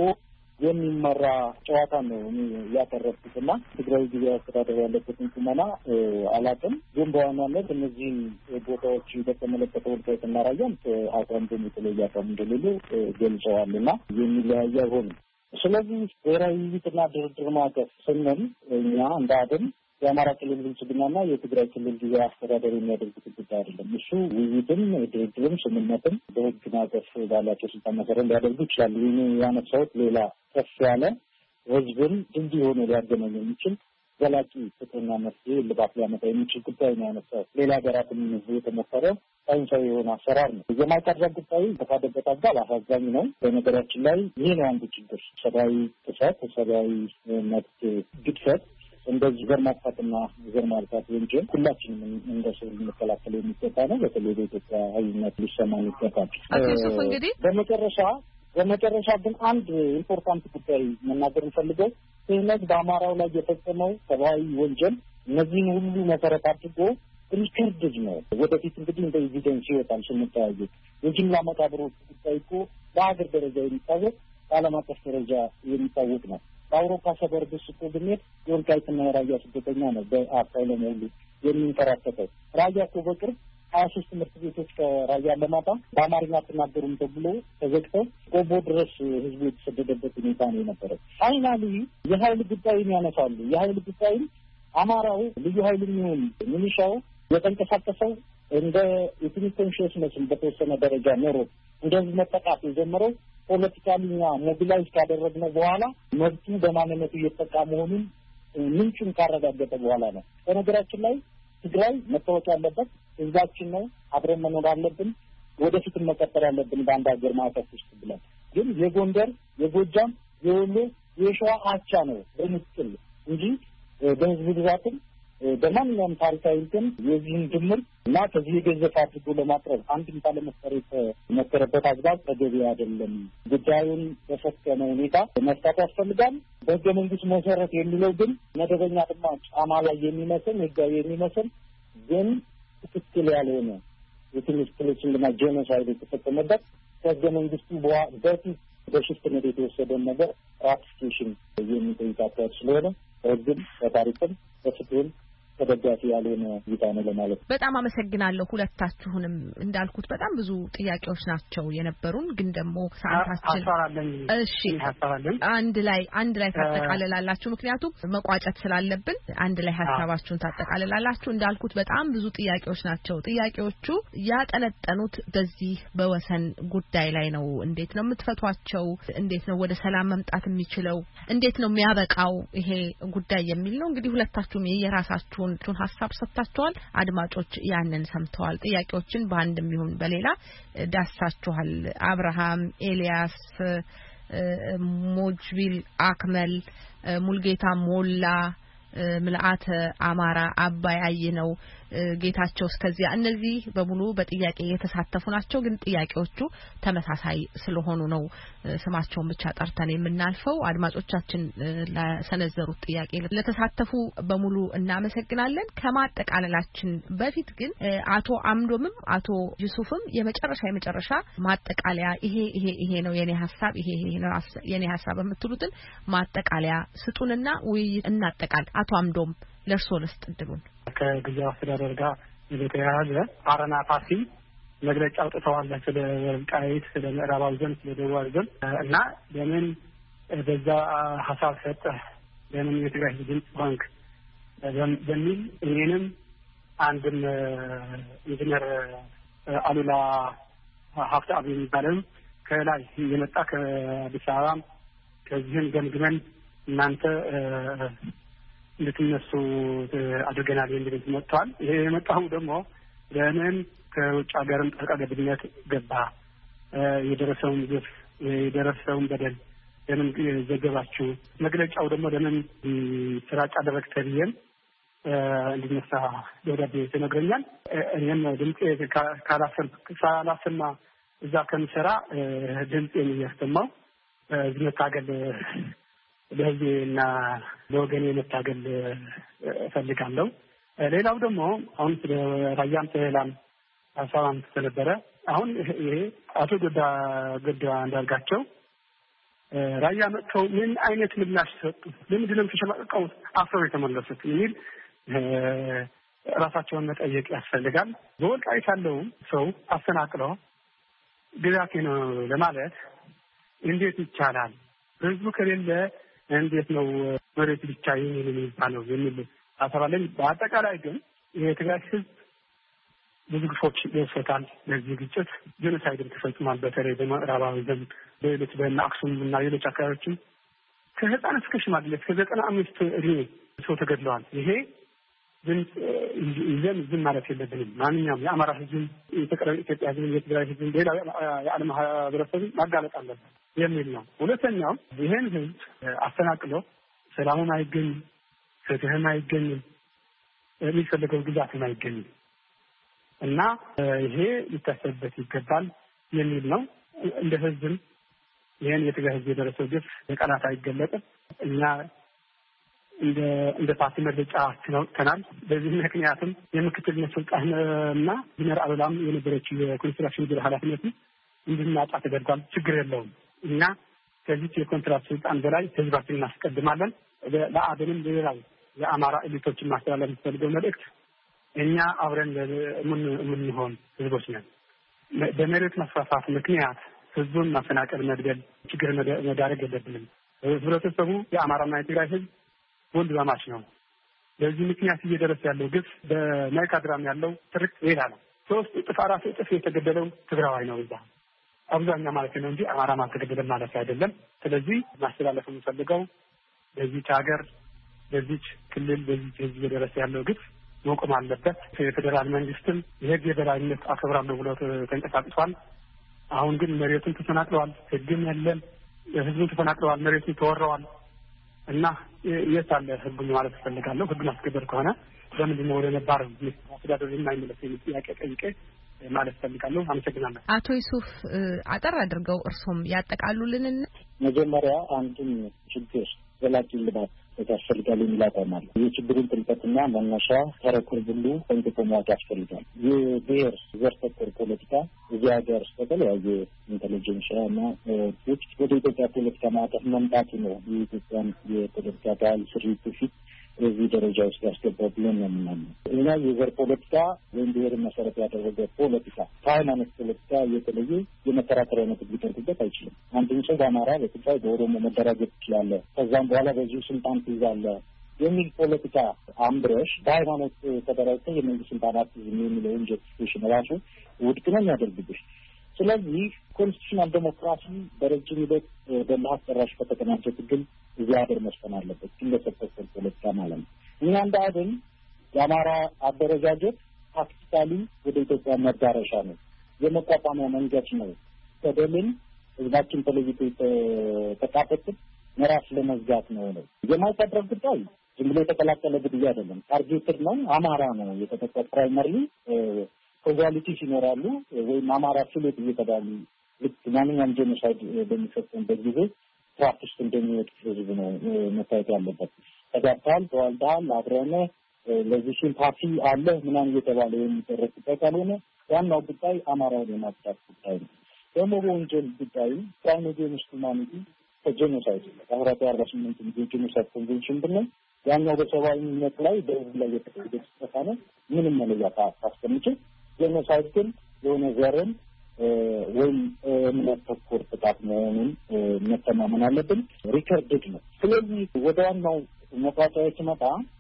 የሚመራ ጨዋታ ነው ያቀረብኩትና ትግራይ ጊዜያዊ አስተዳደር ያለበትን ቁመና አላውቅም። ግን በዋናነት እነዚህን ቦታዎች በተመለከተ ወልቃይትና ራያን አቶ አምዶም የተለየ አቋም እንደሌለ ገልጸዋልና የሚለያየ አይሆንም። ስለዚህ ብሔራዊ ውይይትና ድርድር ማዕቀፍ ስንል እኛ እንደ አድን የአማራ ክልል ብልጽግናና የትግራይ ክልል ጊዜያዊ አስተዳደር የሚያደርጉት ጉዳይ አይደለም። እሱ ውይይትም ድርድርም ስምምነትም በህግ ማዕቀፍ ባላቸው ስልጣን መሰረት ሊያደርጉ ይችላሉ። ይህ ያነሳሁት ሌላ ከፍ ያለ ህዝብን ድልድይ ሆኖ ሊያገናኝ የሚችል ዘላቂ ፍትህና መፍትሄ ልባት ሊያመጣ የሚችል ጉዳይ ነው ያነሳሁት። ሌላ ሀገራትም የተሞከረ ሳይንሳዊ የሆነ አሰራር ነው። የማይካድራ ጉዳይ በታደበት አጋል አሳዛኝ ነው። በነገራችን ላይ ይህ ነው አንዱ ችግር፣ ሰብአዊ ጥሰት፣ ሰብአዊ መብት ግድፈት እንደዚህ ዘር ማጥፋትና ዘር ማጥፋት ወንጀል ሁላችንም እንደ ሰው ልንከላከል የሚገባ ነው። በተለይ በኢትዮጵያ ህዝብነት ሊሰማን ይገባል። አቶ እንግዲህ በመጨረሻ በመጨረሻ ግን አንድ ኢምፖርታንት ጉዳይ መናገር እንፈልገው ስለዚህ በአማራው ላይ የፈጸመው ሰብአዊ ወንጀል እነዚህን ሁሉ መሰረት አድርጎ ሪከርድ ነው። ወደፊት እንግዲህ እንደ ኤቪደንስ ይወጣል ስንጠያየቅ። የጅምላ መቃብሮች ጉዳይ እኮ በሀገር ደረጃ የሚታወቅ በዓለም አቀፍ ደረጃ የሚታወቅ ነው። በአውሮፓ ሰበር ብስቶ ብንሄድ የወልቃይትና የራያ ስደተኛ ነው በአሳይለም ሁሉ የሚንከራተተው። ራያ እኮ በቅርብ ሀያ ሶስት ትምህርት ቤቶች ከራያ ለማጣ በአማርኛ አትናገሩም ተብሎ ተዘግተው ቆቦ ድረስ ህዝቡ የተሰደደበት ሁኔታ ነው የነበረው። ፋይናሊ የሀይል ጉዳይን ያነሳሉ። የሀይል ጉዳይን አማራው ልዩ ሀይል የሚሆን ሚሊሻው የተንቀሳቀሰው እንደ የትንሽ ኮንሽስነስን በተወሰነ ደረጃ ኖሮ እንደዚህ መጠቃት የጀመረው ፖለቲካሊኛ ሞቢላይዝ ካደረግነው በኋላ መብቱ በማንነቱ እየተጠቃ መሆኑን ምንጩን ካረጋገጠ በኋላ ነው። በነገራችን ላይ ትግራይ መታወቅ ያለበት ህዝባችን ነው። አብረን መኖር አለብን። ወደፊት መቀጠል ያለብን በአንድ ሀገር ማዕቀፍ ውስጥ ብለን ግን የጎንደር፣ የጎጃም፣ የወሎ፣ የሸዋ አቻ ነው በምስል እንጂ በህዝብ ብዛትም በማንኛውም ታሪካዊ እንትን የዚህን ድምር እና ከዚህ የገዘፈ አድርጎ ለማቅረብ አንድም ባለመፍጠር የተመከረበት አግባብ ተገቢ አይደለም። ጉዳዩን በሰከነ ሁኔታ መፍታት ያስፈልጋል። በህገ መንግስት መሰረት የሚለው ግን መደበኛ ድማ ጫማ ላይ የሚመስል ህጋዊ የሚመስል ግን ትክክል ያልሆነ የትንሽ ክልችልና ጄኖሳይድ የተፈጸመበት ከህገ መንግስቱ በፊት በሽፍትነት የተወሰደን ነገር ራቲፊኬሽን የሚጠይቅ አካሄድ ስለሆነ በህግም በታሪክም በፍትህም ተደጋፊ ያልሆነ እይታ ነው ለማለት። በጣም አመሰግናለሁ ሁለታችሁንም። እንዳልኩት በጣም ብዙ ጥያቄዎች ናቸው የነበሩን፣ ግን ደግሞ ሰዓታችን እሺ አንድ ላይ አንድ ላይ ታጠቃልላላችሁ፣ ምክንያቱም መቋጨት ስላለብን አንድ ላይ ሀሳባችሁን ታጠቃልላላችሁ። እንዳልኩት በጣም ብዙ ጥያቄዎች ናቸው። ጥያቄዎቹ ያጠነጠኑት በዚህ በወሰን ጉዳይ ላይ ነው። እንዴት ነው የምትፈቷቸው? እንዴት ነው ወደ ሰላም መምጣት የሚችለው? እንዴት ነው የሚያበቃው ይሄ ጉዳይ የሚል ነው። እንግዲህ ሁለታችሁም የራሳችሁ ቱን ሀሳብ ሰጥታችኋል። አድማጮች ያንን ሰምተዋል። ጥያቄዎችን በአንድም ይሁን በሌላ ዳሳችኋል። አብርሃም፣ ኤልያስ፣ ሞጅቢል፣ አክመል፣ ሙልጌታ ሞላ፣ ምልአተ አማራ፣ አባይ አይነው፣ ጌታቸው እስከዚያ እነዚህ በሙሉ በጥያቄ የተሳተፉ ናቸው። ግን ጥያቄዎቹ ተመሳሳይ ስለሆኑ ነው ስማቸውን ብቻ ጠርተን የምናልፈው። አድማጮቻችን ለሰነዘሩት ጥያቄ ለተሳተፉ በሙሉ እናመሰግናለን። ከማጠቃለላችን በፊት ግን አቶ አምዶምም አቶ ዩሱፍም የመጨረሻ የመጨረሻ ማጠቃለያ ይሄ ይሄ ይሄ ነው የኔ ሐሳብ ይሄ ይሄ ነው የኔ ሐሳብ የምትሉትን ማጠቃለያ ስጡንና ውይይት እናጠቃል። አቶ አምዶም ለርሶ ልስጥ እድሉን። ከጊዜያዊ አስተዳደር ጋር በተያያዘ አረና ፓርቲ መግለጫ አውጥተዋል ስለ ወልቃይት፣ ስለ ምዕራባዊ ዞን፣ ስለ ደቡባዊ ዞን እና ለምን በዛ ሀሳብ ሰጠ ለምን የትግራይ ድምፅ ባንክ በሚል እኔንም አንድም ኢንጂነር አሉላ ሀብተአብ የሚባለው ከላይ የመጣ ከአዲስ አበባ ከዚህም ገምግመን እናንተ እንድትነሱ አድርገናል የሚል መጥቷል። ይሄ የመጣው ደግሞ ለምን ከውጭ ሀገርም ጣልቃ ገብነት ገባ፣ የደረሰውን ግፍ የደረሰውን በደል ለምን ዘገባችሁ፣ መግለጫው ደግሞ ለምን ስራጭ አደረግ ተብዬም እንድነሳ ደብዳቤ ተነግሮኛል። እኔም ድምጼ ካላሰማ እዛ ከምሰራ ድምጼን እያሰማው እዚህ መታገል ለህዝቤና ለወገኔ መታገል እፈልጋለሁ። ሌላው ደግሞ አሁን ስለ ራያም ሰላም አሳባም ስለነበረ አሁን ይሄ አቶ ገዳ ገዳ እንዳልጋቸው ራያ መጥተው ምን አይነት ምላሽ ሰጡ፣ ለምንድን ነው ተሸማቀቀው አፍረው የተመለሱት የሚል ራሳቸውን መጠየቅ ያስፈልጋል። በወልቃይት ያለው ሰው አፈናቅለው ግዛቴ ነው ለማለት እንዴት ይቻላል? ህዝቡ ከሌለ እንዴት ነው መሬት ብቻ ይሄን የሚባለው የሚል አሰባለኝ። በአጠቃላይ ግን የትግራይ ህዝብ ብዙ ግፎች ደርሶታል። ለዚህ ግጭት ጄኖሳይድም ተፈጽሟል። በተለይ በምዕራባዊ ዞን በሌሎች በአክሱም እና ሌሎች አካባቢዎችም ከህፃን እስከ ሽማግሌ እስከ ዘጠና አምስት እድሜ ሰው ተገድለዋል። ይሄ ግን ይዘን ዝም ማለት የለብንም። ማንኛውም የአማራ ህዝብ፣ የተቀረው ኢትዮጵያ ህዝብ፣ የትግራይ ህዝብ፣ ሌላ የዓለም ማህበረሰብ ማጋለጥ አለበት የሚል ነው። ሁለተኛው ይሄን ህዝብ አፈናቅሎ ሰላሙም አይገኝም፣ ፍትህም አይገኝም፣ የሚፈልገው ግዛትም አይገኝም እና ይሄ ሊታሰብበት ይገባል የሚል ነው። እንደ ህዝብም ይሄን የትግራይ ህዝብ የደረሰው ግፍ በቃላት አይገለጥም። እኛ እንደ እንደ ፓርቲ መግለጫ አውጥተናል። በዚህ ምክንያትም የምክትል ስልጣን እና ኢንጂነር አሉላም የነበረችው የኮንስትራክሽን ቢሮ ኃላፊነት እንድናጣ ተደርጓል። ችግር የለውም። እኛ ከዚህ የኮንትራት ስልጣን በላይ ህዝባችንን እናስቀድማለን። ለአብንም ሌላው የአማራ ኤሊቶችን ማስተላለፍ የሚፈልገው መልእክት እኛ አብረን የምንሆን ህዝቦች ነን። በመሬት መስፋፋት ምክንያት ህዝቡን ማፈናቀል፣ መግደል፣ ችግር መዳረግ የለብንም። ህብረተሰቡ የአማራና የትግራይ ህዝብ ወንድማማች ነው። በዚህ ምክንያት እየደረሰ ያለው ግፍ በማይካድራም ያለው ትርክ ሌላ ነው። ሶስት እጥፍ አራት እጥፍ የተገደለው ትግራዋይ ነው እዛ አብዛኛው ማለት ነው እንጂ አማራ ማልተገደለም ማለት አይደለም። ስለዚህ ማስተላለፍ የምፈልገው በዚህች ሀገር በዚህች ክልል በዚህች ህዝብ እየደረሰ ያለው ግፍ መቆም አለበት። የፌዴራል መንግስትም የህግ የበላይነት አከብራለሁ ብሎ ተንቀሳቅሷል። አሁን ግን መሬቱን ተፈናቅለዋል፣ ህግም የለም፣ ህዝቡን ተፈናቅለዋል፣ መሬቱን ተወረዋል እና የት አለ ህግ ማለት እፈልጋለሁ። ህግ ማስከበር ከሆነ ለምንድን ነው ወደ ነባር አስተዳደር የማይመለስ የሚል ጥያቄ ጠይቄ ማለት እፈልጋለሁ። አመሰግናለሁ። አቶ ዩሱፍ አጠር አድርገው እርሶም ያጠቃሉልን። መጀመሪያ አንድን ችግር ዘላቂ ልባት ያስፈልጋል የሚል አቋም አለ። የችግሩን ጥልቀትና መነሻ ተረኩር ሁሉ ጠንቅቆ ማወቅ ያስፈልጋል። የብሔር ዘር ተኮር ፖለቲካ እዚህ ሀገር በተለያየ ኢንቴሊጀንሲያ እና ውጭ ወደ ኢትዮጵያ ፖለቲካ ማዕቀፍ መምጣቱ ነው የኢትዮጵያን የፖለቲካ ባህል ስሪት ፊት እዚህ ደረጃ ውስጥ ያስገባው ብለን ነው የምናምነው። እኛ የዘር ፖለቲካ ወይም ብሔርን መሰረት ያደረገ ፖለቲካ ከሃይማኖት ፖለቲካ የተለየ የመከራከሪያ ነጥብ ሊደርግበት አይችልም። አንድን ሰው በአማራ፣ በትግራይ፣ በኦሮሞ መደራጀት ትችላለህ፣ ከዛም በኋላ በዚሁ ስልጣን ትይዛለህ የሚል ፖለቲካ አምብረሽ በሃይማኖት ተደራጅተህ የመንግስት ስልጣን አትይዝም የሚለውን ጀስቲፊኬሽን ራሱ ውድቅ ነው የሚያደርግብሽ። ስለዚህ ኮንስቲቱሽናል ዴሞክራሲ በረጅም ሂደት በላህ አስጨራሽ ከተቀናጀ ትግል እዚህ ሀገር መስፈን አለበት። እንደሰጠው ፖለቲካ ማለት ነው። እኛ እንደ አድን የአማራ አደረጃጀት ታክቲካሊ ወደ ኢትዮጵያ መዳረሻ ነው፣ የመቋቋሚያ መንገድ ነው። በደልን ህዝባችን ተለይቶ ተቃጠትን መራስ ለመዝጋት ነው ነው የማይታደረግ ጉዳይ ዝም ብሎ የተቀላቀለ ግድያ አይደለም። ታርጌትድ ነው። አማራ ነው የተጠቀሰው። ፕራይመርሊ ኮዛሊቲስ ይኖራሉ ወይም አማራ ፍሌት እየተባሉ ልክ ማንኛውም ጄኖሳይድ በሚፈጸምበት ጊዜ ፕራክቲስ እንደሚወጥ ህዝብ ነው መታየት ያለበት። ተጋብተሃል፣ ተዋልደሃል፣ አብረን ለዚህ ሲምፓቲ አለ ምናምን እየተባለ የሚደረግ ጉዳይ ካልሆነ ዋናው ጉዳይ አማራውን የማጥፋት ጉዳይ ነው። ደግሞ በወንጀል ጉዳይ ክራይም አጌንስት ሁማኒቲ ከጄኖሳይድ አስራ አራት ስምንት ጄኖሳይድ ኮንቬንሽን ብለን ያኛው በሰብአዊነት ላይ በህዝብ ላይ የተደረገ ጥፋት ነው ምንም መለያ ታስቀምጪ ጄኖሳይድ ግን የሆነ ዘርን ወይም እምነት ተኮር ጥቃት መሆኑን መተማመን አለብን ሪከርድድ ነው ስለዚህ ወደ ዋናው መቋጫው ሲመጣ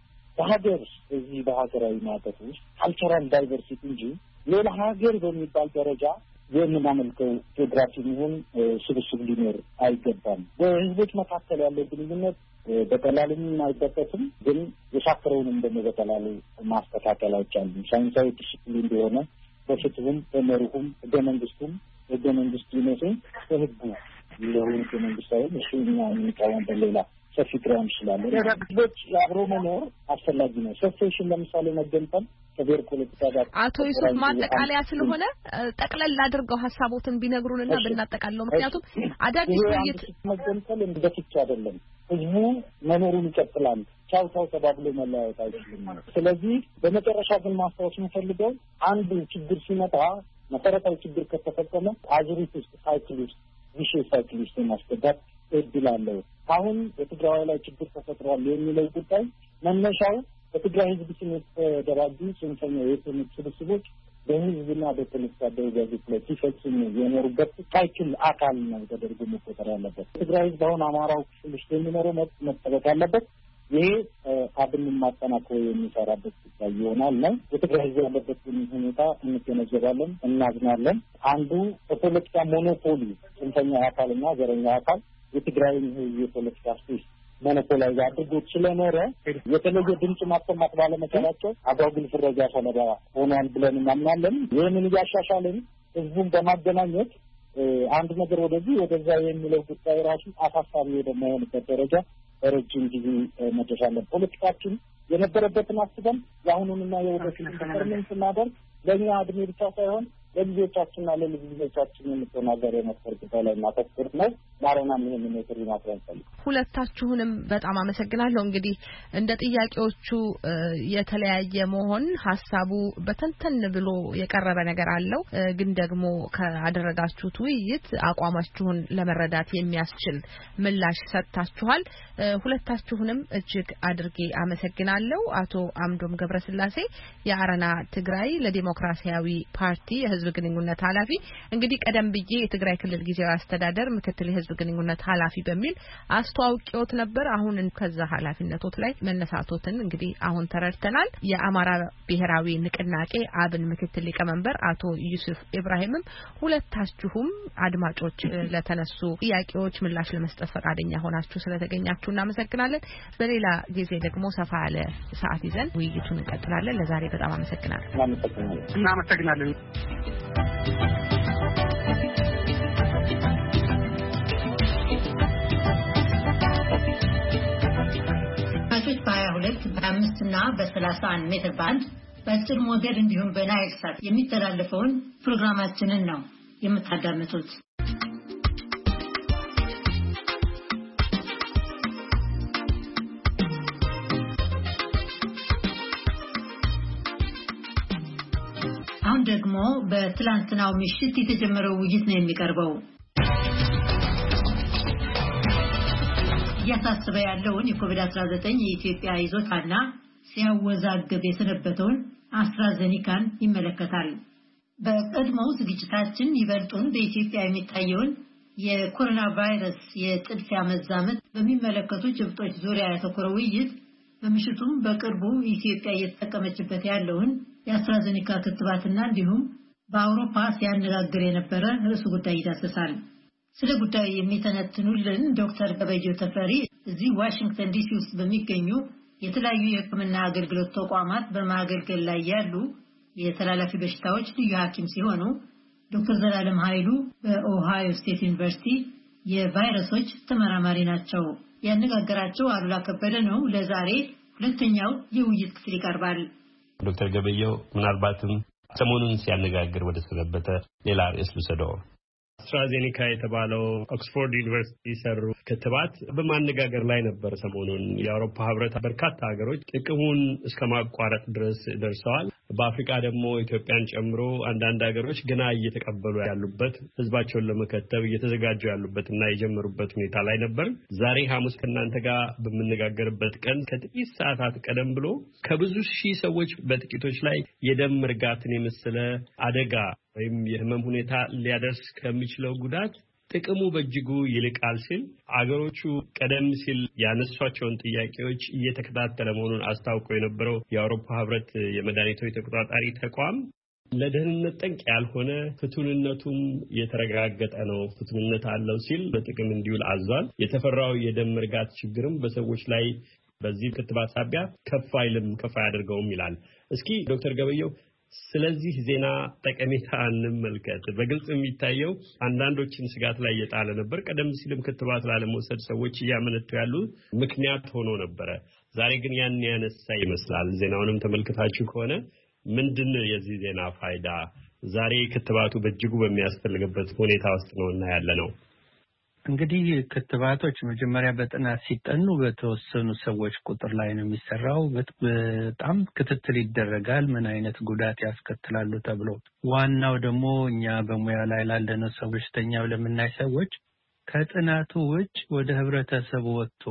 በሀገር እዚህ በሀገራዊ ማዕቀፍ ውስጥ ካልቸራል ዳይቨርሲቲ እንጂ ሌላ ሀገር በሚባል ደረጃ የምናመልከው ጂኦግራፊ ይሁን ስብስብ ሊኖር አይገባም በህዝቦች መካከል ያለው ግንኙነት በቀላሉም አይጠቀስም ግን የሻከረውንም ደግሞ በቀላሉ ማስተካከል አይቻልም ሳይንሳዊ ዲሲፕሊን እንደሆነ በፍትህም በመርሁም በመንግስቱም በመንግስቱ ነው በህጉ የሆነ መንግስታዊ እሱኛ የሚቃወም በሌላ ሰፊ ግራም ይችላል ህዝቦች አብሮ መኖር አስፈላጊ ነው ሴሴሽን ለምሳሌ መገንጠል ከብሔር ፖለቲካ ጋር አቶ ዩሱፍ ማጠቃለያ ስለሆነ ጠቅለል አድርገው ሐሳቦትን ቢነግሩንና ብናጠቃልለው ምክንያቱም አዳዲስ ውይይት መገንጠል እንደፍቻ አይደለም ህዝቡ መኖሩን ይቀጥላል ቻው ቻው ተባብሎ መለያየት አይችልም ስለዚህ በመጨረሻ ግን ማስታወስ የምፈልገው አንድ ችግር ሲመጣ መሰረታዊ ችግር ከተፈጸመ አዙሪት ውስጥ ሳይክል ውስጥ ቪሽየስ ሳይክል ውስጥ ማስገባት እድል አለው አሁን በትግራይ ላይ ችግር ተፈጥሯል የሚለው ጉዳይ መነሻው በትግራይ ህዝብ ስሜት ተደራጁ ጽንፈኛ የፖለቲካ ስብስቦች በህዝብና በፖለቲካ ደረጃዎች ላይ ሲፈጽሙ የኖሩበት ሳይክል አካል ነው ተደርጎ መቆጠር ያለበት ትግራይ ህዝብ አሁን አማራው ክፍል ውስጥ የሚኖረው መጠበቅ ያለበት ይሄ አብንን ማጠናከር የሚሰራበት ጉዳይ ይሆናል ነው የትግራይ ህዝብ ያለበት ሁኔታ እንገነዘባለን እናዝናለን አንዱ በፖለቲካ ሞኖፖሊ ጽንፈኛ አካልና ዘረኛ አካል የትግራይን ህዝብ የፖለቲካ ስፔስ ሞኖፖላይዝ አድርጎት ስለኖረ የተለየ ድምጽ ማሰማት ባለመቻላቸው አጓጉል ፍረጃ ሰለባ ሆኗል ብለን እናምናለን ይህንን እያሻሻልን ህዝቡን በማገናኘት አንድ ነገር ወደዚህ ወደዛ የሚለው ጉዳይ ራሱ አሳሳቢ ወደማይሆንበት ደረጃ ረጅም ጊዜ መድረስ አለበት ፖለቲካችን የነበረበትን አስበን የአሁኑንና የወደፊቱን ዲተርሚን ስናደርግ ለእኛ እድሜ ብቻ ሳይሆን ለልጆቻችንና ለልጆቻችን የምትናገር የመፍጠር ጉዳይ ላይ ማተኮር ነው ማረናም ይሄንን የትሪ ማስረንጠል ሁለታችሁንም በጣም አመሰግናለሁ እንግዲህ እንደ ጥያቄዎቹ የተለያየ መሆን ሐሳቡ በተንተን ብሎ የቀረበ ነገር አለው ግን ደግሞ ካደረጋችሁት ውይይት አቋማችሁን ለመረዳት የሚያስችል ምላሽ ሰጥታችኋል ሁለታችሁንም እጅግ አድርጌ አመሰግናለሁ አቶ አምዶም ገብረስላሴ የአረና ትግራይ ለዲሞክራሲያዊ ፓርቲ የህዝብ ግንኙነት ኃላፊ እንግዲህ ቀደም ብዬ የትግራይ ክልል ጊዜያዊ አስተዳደር ምክትል የህዝብ ግንኙነት ኃላፊ በሚል አስተዋውቂዎት ነበር አሁን ከዛ ኃላፊነቶት ላይ መነሳቶትን እንግዲህ አሁን ተረድተናል የአማራ ብሔራዊ ንቅናቄ አብን ምክትል ሊቀመንበር አቶ ዩሱፍ ኢብራሂምም ሁለታችሁም አድማጮች ለተነሱ ጥያቄዎች ምላሽ ለመስጠት ፈቃደኛ ሆናችሁ ስለተገኛችሁ እናመሰግናለን በሌላ ጊዜ ደግሞ ሰፋ ያለ ሰዓት ይዘን ውይይቱን እንቀጥላለን ለዛሬ በጣም አመሰግናለሁ እናመሰግናለን አጭር በሀያ ሁለት በአምስት እና በሰላሳ አንድ ሜትር ባንድ በአጭር ሞገድ እንዲሁም በናይል ሳት የሚተላለፈውን ፕሮግራማችንን ነው የምታዳምጡት አሁን ደግሞ በትላንትናው ምሽት የተጀመረው ውይይት ነው የሚቀርበው ያሳስበ ያለውን የኮቪድ አስራ ዘጠኝ የኢትዮጵያ ይዞታና ሲያወዛግብ የሰነበተውን አስትራዜኒካን ይመለከታል በቀድሞው ዝግጅታችን ይበልጡን በኢትዮጵያ የሚታየውን የኮሮና ቫይረስ የጥድፊያ መዛመት በሚመለከቱ ጭብጦች ዙሪያ ያተኮረ ውይይት በምሽቱም በቅርቡ ኢትዮጵያ እየተጠቀመችበት ያለውን የአስትራዜኒካ ክትባትና እንዲሁም በአውሮፓ ሲያነጋግር የነበረ ርዕስ ጉዳይ ይዳሰሳል ስለ ጉዳዩ የሚተነትኑልን ዶክተር ገበየሁ ተፈሪ እዚህ ዋሽንግተን ዲሲ ውስጥ በሚገኙ የተለያዩ የሕክምና አገልግሎት ተቋማት በማገልገል ላይ ያሉ የተላላፊ በሽታዎች ልዩ ሐኪም ሲሆኑ ዶክተር ዘላለም ኃይሉ በኦሃዮ ስቴት ዩኒቨርሲቲ የቫይረሶች ተመራማሪ ናቸው ያነጋገራቸው አሉላ ከበደ ነው ለዛሬ ሁለተኛው የውይይት ክፍል ይቀርባል ዶክተር ገበየሁ ምናልባትም ሰሞኑን ሲያነጋግር ወደ ሰነበተ ሌላ ርዕስ ልሰደው አስትራዜኒካ የተባለው ኦክስፎርድ ዩኒቨርሲቲ ሰሩ ክትባት በማነጋገር ላይ ነበር ሰሞኑን የአውሮፓ ህብረት በርካታ ሀገሮች ጥቅሙን እስከ ማቋረጥ ድረስ ደርሰዋል በአፍሪካ ደግሞ ኢትዮጵያን ጨምሮ አንዳንድ ሀገሮች ገና እየተቀበሉ ያሉበት ህዝባቸውን ለመከተብ እየተዘጋጁ ያሉበትና የጀመሩበት ሁኔታ ላይ ነበር። ዛሬ ሐሙስ ከእናንተ ጋር በምንነጋገርበት ቀን ከጥቂት ሰዓታት ቀደም ብሎ ከብዙ ሺህ ሰዎች በጥቂቶች ላይ የደም መርጋትን የመሰለ አደጋ ወይም የህመም ሁኔታ ሊያደርስ ከሚችለው ጉዳት ጥቅሙ በእጅጉ ይልቃል ሲል አገሮቹ ቀደም ሲል ያነሷቸውን ጥያቄዎች እየተከታተለ መሆኑን አስታውቆ የነበረው የአውሮፓ ህብረት የመድኃኒቶች ተቆጣጣሪ ተቋም ለደህንነት ጠንቅ ያልሆነ ፍቱንነቱም የተረጋገጠ ነው፣ ፍቱንነት አለው ሲል በጥቅም እንዲውል አዟል። የተፈራው የደም መርጋት ችግርም በሰዎች ላይ በዚህ ክትባት ሳቢያ ከፍ አይልም፣ ከፍ አያደርገውም ይላል። እስኪ ዶክተር ገበየው ስለዚህ ዜና ጠቀሜታ እንመልከት። በግልጽ የሚታየው አንዳንዶችን ስጋት ላይ የጣለ ነበር። ቀደም ሲልም ክትባት ላለመውሰድ ሰዎች እያመነቱ ያሉ ምክንያት ሆኖ ነበረ። ዛሬ ግን ያን ያነሳ ይመስላል። ዜናውንም ተመልክታችሁ ከሆነ ምንድን ነው የዚህ ዜና ፋይዳ? ዛሬ ክትባቱ በእጅጉ በሚያስፈልግበት ሁኔታ ውስጥ ነውና ያለ ነው። እንግዲህ ክትባቶች መጀመሪያ በጥናት ሲጠኑ በተወሰኑ ሰዎች ቁጥር ላይ ነው የሚሰራው። በጣም ክትትል ይደረጋል ምን አይነት ጉዳት ያስከትላሉ ተብሎ። ዋናው ደግሞ እኛ በሙያ ላይ ላለነው ሰዎች በሽተኛው ለምናይ ሰዎች ከጥናቱ ውጭ ወደ ህብረተሰቡ ወጥቶ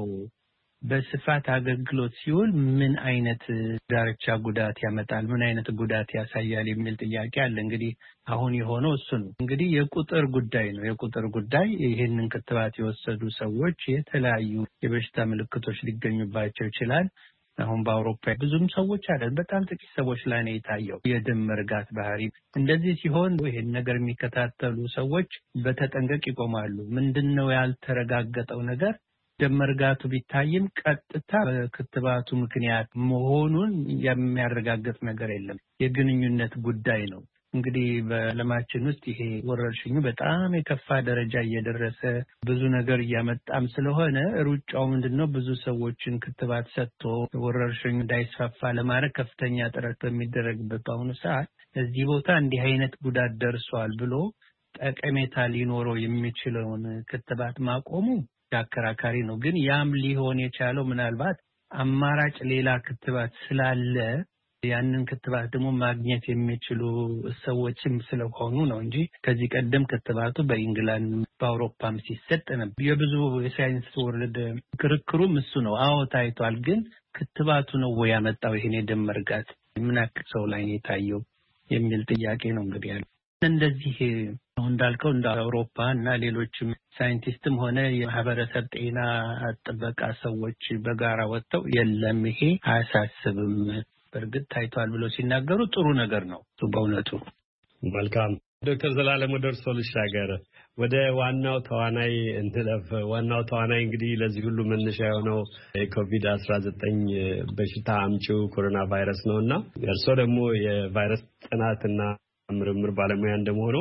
በስፋት አገልግሎት ሲውል ምን አይነት ዳርቻ ጉዳት ያመጣል፣ ምን አይነት ጉዳት ያሳያል የሚል ጥያቄ አለ። እንግዲህ አሁን የሆነው እሱ ነው። እንግዲህ የቁጥር ጉዳይ ነው። የቁጥር ጉዳይ ይሄንን ክትባት የወሰዱ ሰዎች የተለያዩ የበሽታ ምልክቶች ሊገኙባቸው ይችላል። አሁን በአውሮፓ ብዙም ሰዎች አይደል፣ በጣም ጥቂት ሰዎች ላይ ነው የታየው የደም መርጋት ባህሪ። እንደዚህ ሲሆን ይሄን ነገር የሚከታተሉ ሰዎች በተጠንቀቅ ይቆማሉ። ምንድነው ያልተረጋገጠው ነገር? ደም መርጋቱ ቢታይም ቀጥታ በክትባቱ ምክንያት መሆኑን የሚያረጋግጥ ነገር የለም። የግንኙነት ጉዳይ ነው። እንግዲህ በዓለማችን ውስጥ ይሄ ወረርሽኙ በጣም የከፋ ደረጃ እየደረሰ ብዙ ነገር እያመጣም ስለሆነ ሩጫው ምንድነው ብዙ ሰዎችን ክትባት ሰጥቶ ወረርሽኙ እንዳይስፋፋ ለማድረግ ከፍተኛ ጥረት በሚደረግበት በአሁኑ ሰዓት እዚህ ቦታ እንዲህ አይነት ጉዳት ደርሷል ብሎ ጠቀሜታ ሊኖረው የሚችለውን ክትባት ማቆሙ አከራካሪ ነው። ግን ያም ሊሆን የቻለው ምናልባት አማራጭ ሌላ ክትባት ስላለ ያንን ክትባት ደግሞ ማግኘት የሚችሉ ሰዎችም ስለሆኑ ነው እንጂ ከዚህ ቀደም ክትባቱ በእንግሊዝ በአውሮፓም ሲሰጥ ነበር። የብዙ የሳይንስ ወርልድ ክርክሩም እሱ ነው። አዎ ታይቷል። ግን ክትባቱ ነው ወይ ያመጣው ይሄን የደም መርጋት ምን ያክል ሰው ላይ ነው የታየው የሚል ጥያቄ ነው እንግዲህ ያለው። እንደዚህ እንዳልከው እንደ አውሮፓ እና ሌሎችም ሳይንቲስትም ሆነ የማህበረሰብ ጤና ጥበቃ ሰዎች በጋራ ወጥተው የለም ይሄ አያሳስብም በእርግጥ ታይቷል ብሎ ሲናገሩ ጥሩ ነገር ነው በእውነቱ። መልካም ዶክተር ዘላለም ወደ እርስዎ ልሻገር። ወደ ዋናው ተዋናይ እንለፍ። ዋናው ተዋናይ እንግዲህ ለዚህ ሁሉ መነሻ የሆነው የኮቪድ አስራ ዘጠኝ በሽታ አምጪው ኮሮና ቫይረስ ነውና እርስዎ ደግሞ የቫይረስ ጥናትና ምርምር ባለሙያ እንደመሆኑ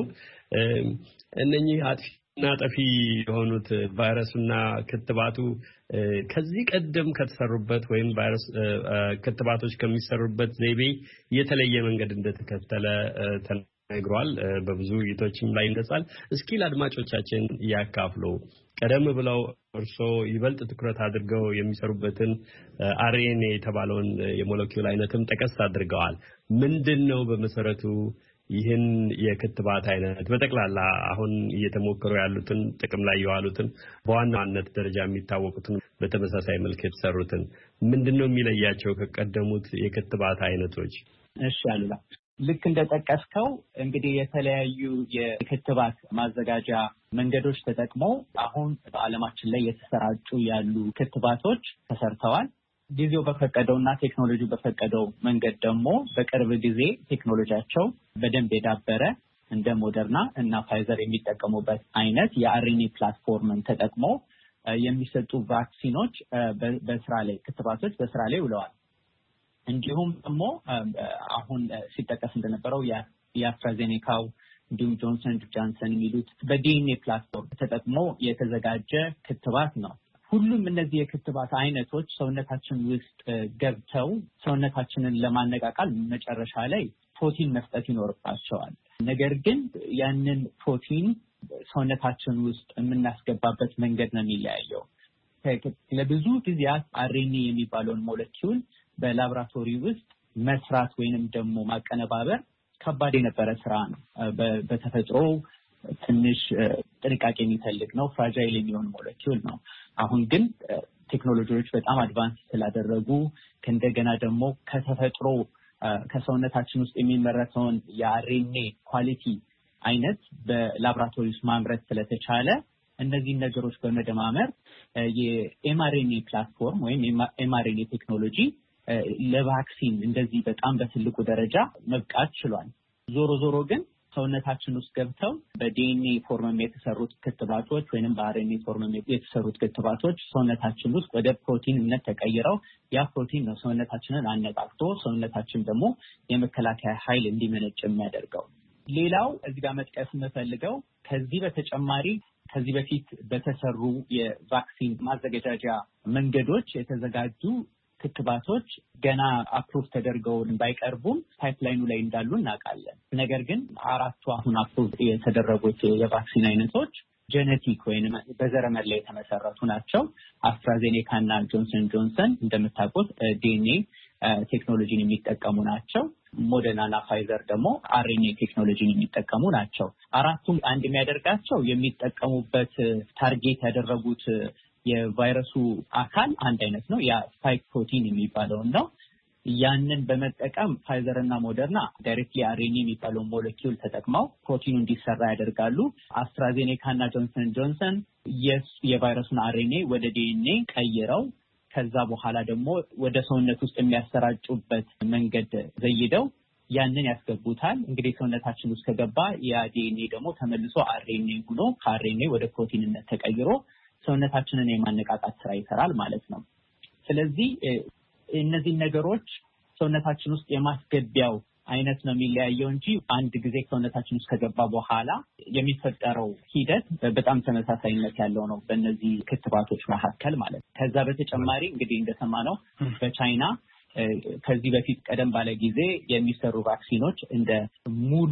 እነኚህ አጥፊና ጠፊ የሆኑት ቫይረሱና ክትባቱ ከዚህ ቀደም ከተሰሩበት ወይም ቫይረስ ክትባቶች ከሚሰሩበት ዘይቤ የተለየ መንገድ እንደተከተለ ተነግሯል። በብዙ ውይይቶችም ላይ እንደጻል። እስኪ ለአድማጮቻችን ያካፍሉ። ቀደም ብለው እርስዎ ይበልጥ ትኩረት አድርገው የሚሰሩበትን አርኤንኤ የተባለውን የሞለኪውል አይነትም ጠቀስ አድርገዋል። ምንድነው በመሰረቱ ይህን የክትባት አይነት በጠቅላላ አሁን እየተሞከሩ ያሉትን ጥቅም ላይ የዋሉትን በዋናነት ደረጃ የሚታወቁትን በተመሳሳይ መልክ የተሰሩትን ምንድነው የሚለያቸው ከቀደሙት የክትባት አይነቶች? እሺ አሉላ፣ ልክ እንደጠቀስከው እንግዲህ የተለያዩ የክትባት ማዘጋጃ መንገዶች ተጠቅመው አሁን በዓለማችን ላይ የተሰራጩ ያሉ ክትባቶች ተሰርተዋል። ጊዜው በፈቀደውና ቴክኖሎጂው በፈቀደው መንገድ ደግሞ በቅርብ ጊዜ ቴክኖሎጂያቸው በደንብ የዳበረ እንደ ሞደርና እና ፋይዘር የሚጠቀሙበት አይነት የአርኤንኤ ፕላትፎርምን ተጠቅሞ የሚሰጡ ቫክሲኖች በስራ ላይ ክትባቶች በስራ ላይ ውለዋል። እንዲሁም ደግሞ አሁን ሲጠቀስ እንደነበረው የአስትራዜኔካው እንዲሁም ጆንሰን ጆንሰን የሚሉት በዲኤንኤ ፕላትፎርም ተጠቅሞ የተዘጋጀ ክትባት ነው። ሁሉም እነዚህ የክትባት አይነቶች ሰውነታችን ውስጥ ገብተው ሰውነታችንን ለማነቃቃል መጨረሻ ላይ ፕሮቲን መስጠት ይኖርባቸዋል። ነገር ግን ያንን ፕሮቲን ሰውነታችን ውስጥ የምናስገባበት መንገድ ነው የሚለያየው። ለብዙ ጊዜያት አርኤንኤ የሚባለውን ሞለኪውል በላቦራቶሪ ውስጥ መስራት ወይንም ደግሞ ማቀነባበር ከባድ የነበረ ስራ ነው። በተፈጥሮ ትንሽ ጥንቃቄ የሚፈልግ ነው። ፍራጃይል የሚሆን ሞለኪውል ነው። አሁን ግን ቴክኖሎጂዎች በጣም አድቫንስ ስላደረጉ ከእንደገና ደግሞ ከተፈጥሮ ከሰውነታችን ውስጥ የሚመረተውን የአርኤንኤ ኳሊቲ አይነት በላቦራቶሪ ውስጥ ማምረት ስለተቻለ እነዚህ ነገሮች በመደማመር የኤምአርኤንኤ ፕላትፎርም ወይም ኤምአርኤንኤ ቴክኖሎጂ ለቫክሲን እንደዚህ በጣም በትልቁ ደረጃ መብቃት ችሏል። ዞሮ ዞሮ ግን ሰውነታችን ውስጥ ገብተው በዲኤንኤ ፎርም የተሰሩት ክትባቶች ወይንም በአርኤንኤ ፎርም የተሰሩት ክትባቶች ሰውነታችን ውስጥ ወደ ፕሮቲንነት ተቀይረው ያ ፕሮቲን ነው ሰውነታችንን አነቃቅቶ ሰውነታችን ደግሞ የመከላከያ ኃይል እንዲመነጭ የሚያደርገው። ሌላው እዚህ ጋር መጥቀስ የምፈልገው ከዚህ በተጨማሪ ከዚህ በፊት በተሰሩ የቫክሲን ማዘጋጃጃ መንገዶች የተዘጋጁ ክትባቶች ገና አፕሩቭ ተደርገው ባይቀርቡም ፓይፕላይኑ ላይ እንዳሉ እናውቃለን። ነገር ግን አራቱ አሁን አፕሩቭ የተደረጉት የቫክሲን አይነቶች ጄኔቲክ ወይንም በዘረመል ላይ የተመሰረቱ ናቸው። አስትራዜኔካ እና ጆንሰን ጆንሰን እንደምታውቁት ዲኤንኤ ቴክኖሎጂን የሚጠቀሙ ናቸው። ሞደርና እና ፋይዘር ደግሞ አርኤንኤ ቴክኖሎጂን የሚጠቀሙ ናቸው። አራቱም አንድ የሚያደርጋቸው የሚጠቀሙበት ታርጌት ያደረጉት የቫይረሱ አካል አንድ አይነት ነው። ያ ስፓይክ ፕሮቲን የሚባለው ነው። ያንን በመጠቀም ፋይዘር እና ሞደርና ዳይሬክትሊ አርኤንኤ የሚባለው ሞለኪውል ተጠቅመው ፕሮቲኑ እንዲሰራ ያደርጋሉ። አስትራዜኔካ እና ጆንሰን ጆንሰን የቫይረሱን አርኤንኤ ወደ ዲኤንኤ ቀይረው ከዛ በኋላ ደግሞ ወደ ሰውነት ውስጥ የሚያሰራጩበት መንገድ ዘይደው ያንን ያስገቡታል። እንግዲህ ሰውነታችን ውስጥ ከገባ ያ ዲኤንኤ ደግሞ ተመልሶ አርኤንኤ ሆኖ ከአርኤንኤ ወደ ፕሮቲንነት ተቀይሮ ሰውነታችንን የማነቃቃት ስራ ይሰራል ማለት ነው። ስለዚህ እነዚህ ነገሮች ሰውነታችን ውስጥ የማስገቢያው አይነት ነው የሚለያየው እንጂ አንድ ጊዜ ሰውነታችን ውስጥ ከገባ በኋላ የሚፈጠረው ሂደት በጣም ተመሳሳይነት ያለው ነው በእነዚህ ክትባቶች መካከል ማለት ነው። ከዛ በተጨማሪ እንግዲህ እንደሰማነው በቻይና ከዚህ በፊት ቀደም ባለ ጊዜ የሚሰሩ ቫክሲኖች እንደ ሙሉ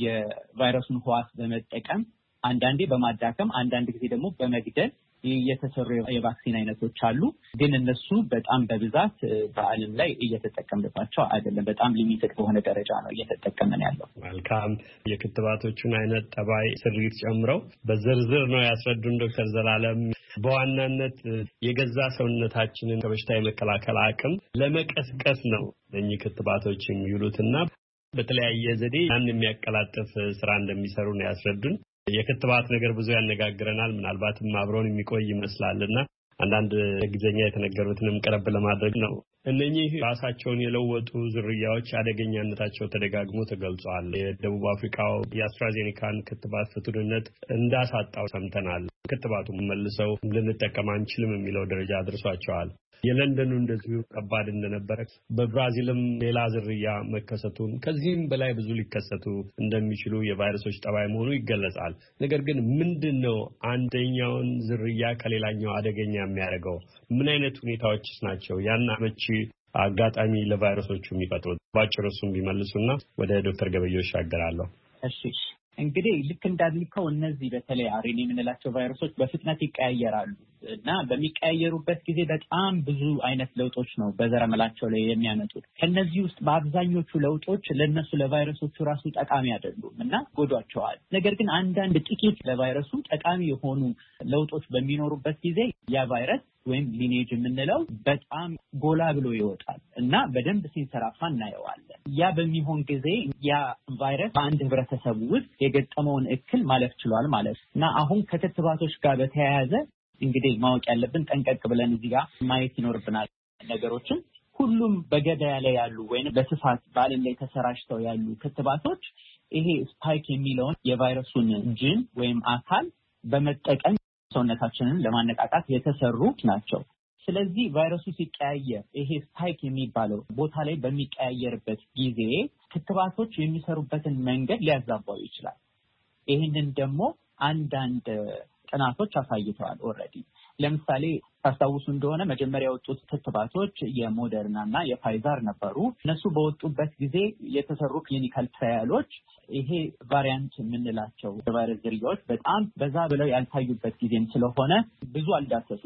የቫይረሱን ህዋስ በመጠቀም አንዳንዴ በማዳከም አንዳንድ ጊዜ ደግሞ በመግደል የተሰሩ የቫክሲን አይነቶች አሉ። ግን እነሱ በጣም በብዛት በዓለም ላይ እየተጠቀምባቸው አይደለም። በጣም ሊሚትድ በሆነ ደረጃ ነው እየተጠቀመን ያለው። መልካም። የክትባቶቹን አይነት ጠባይ ስሪት ጨምረው በዝርዝር ነው ያስረዱን ዶክተር ዘላለም። በዋናነት የገዛ ሰውነታችንን ከበሽታ የመከላከል አቅም ለመቀስቀስ ነው እኚህ ክትባቶች የሚውሉትና በተለያየ ዘዴ ያን የሚያቀላጥፍ ስራ እንደሚሰሩ ነው ያስረዱን። የክትባት ነገር ብዙ ያነጋግረናል። ምናልባትም አብሮን የሚቆይ ይመስላልና አንዳንድ እንግሊዝኛ የተነገሩትንም ቀረብ ለማድረግ ነው። እነኚህ ራሳቸውን የለወጡ ዝርያዎች አደገኛነታቸው ተደጋግሞ ተገልጿል። የደቡብ አፍሪካው የአስትራዜኔካን ክትባት ፍቱንነት እንዳሳጣው ሰምተናል። ክትባቱን መልሰው ልንጠቀም አንችልም የሚለው ደረጃ አድርሷቸዋል። የለንደኑ እንደዚሁ ከባድ እንደነበረ በብራዚልም ሌላ ዝርያ መከሰቱን ከዚህም በላይ ብዙ ሊከሰቱ እንደሚችሉ የቫይረሶች ጠባይ መሆኑ ይገለጻል። ነገር ግን ምንድነው አንደኛውን ዝርያ ከሌላኛው አደገኛ የሚያደርገው? ምን አይነት ሁኔታዎችስ ናቸው ያን አመቺ አጋጣሚ ለቫይረሶቹ የሚፈጥሩት? ባጭሩ እሱን ቢመልሱና ወደ ዶክተር ገበየሁ ይሻገራለሁ። እሺ እንግዲህ ልክ እንዳልከው እነዚህ በተለይ አርኤንኤ የምንላቸው ቫይረሶች በፍጥነት ይቀያየራሉ እና በሚቀያየሩበት ጊዜ በጣም ብዙ አይነት ለውጦች ነው በዘረመላቸው ላይ የሚያመጡት። ከነዚህ ውስጥ በአብዛኞቹ ለውጦች ለነሱ ለቫይረሶቹ ራሱ ጠቃሚ አይደሉም እና ጎዷቸዋል። ነገር ግን አንዳንድ ጥቂት ለቫይረሱ ጠቃሚ የሆኑ ለውጦች በሚኖሩበት ጊዜ ያ ቫይረስ ወይም ሊኔጅ የምንለው በጣም ጎላ ብሎ ይወጣል እና በደንብ ሲንሰራፋ እናየዋለን። ያ በሚሆን ጊዜ ያ ቫይረስ በአንድ ህብረተሰብ ውስጥ የገጠመውን እክል ማለፍ ችሏል ማለት እና አሁን ከክትባቶች ጋር በተያያዘ እንግዲህ ማወቅ ያለብን ጠንቀቅ ብለን እዚህ ጋር ማየት ይኖርብናል ነገሮችን። ሁሉም በገበያ ላይ ያሉ ወይም በስፋት በዓለም ላይ ተሰራጭተው ያሉ ክትባቶች ይሄ ስፓይክ የሚለውን የቫይረሱን ጂን ወይም አካል በመጠቀም ሰውነታችንን ለማነቃቃት የተሰሩ ናቸው። ስለዚህ ቫይረሱ ሲቀያየር ይሄ ስፓይክ የሚባለው ቦታ ላይ በሚቀያየርበት ጊዜ ክትባቶች የሚሰሩበትን መንገድ ሊያዛባው ይችላል። ይህንን ደግሞ አንዳንድ ጥናቶች አሳይተዋል ኦልሬዲ። ለምሳሌ ታስታውሱ እንደሆነ መጀመሪያ የወጡት ክትባቶች የሞደርና እና የፋይዘር ነበሩ። እነሱ በወጡበት ጊዜ የተሰሩ ክሊኒካል ትራያሎች ይሄ ቫሪያንት የምንላቸው የቫይረስ ዝርያዎች በጣም በዛ ብለው ያልታዩበት ጊዜም ስለሆነ ብዙ አልዳሰሱትም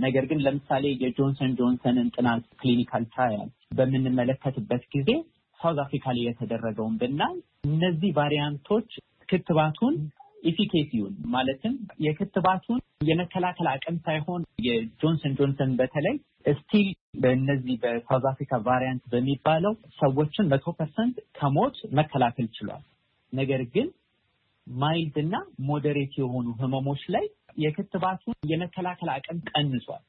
ነገር ግን ለምሳሌ የጆንሰን ጆንሰንን ጥናት ክሊኒካል ትራያል በምንመለከትበት ጊዜ ሳውዝ አፍሪካ ላይ የተደረገውን ብናይ እነዚህ ቫሪያንቶች ክትባቱን ኢፊኬሲውን ማለትም የክትባቱን የመከላከል አቅም ሳይሆን የጆንሰን ጆንሰን በተለይ ስቲል በእነዚህ በሳውዝ አፍሪካ ቫሪያንት በሚባለው ሰዎችን መቶ ፐርሰንት ከሞት መከላከል ችሏል። ነገር ግን ማይልድ እና ሞዴሬት የሆኑ ህመሞች ላይ የክትባቱን የመከላከል አቅም ቀንሷል።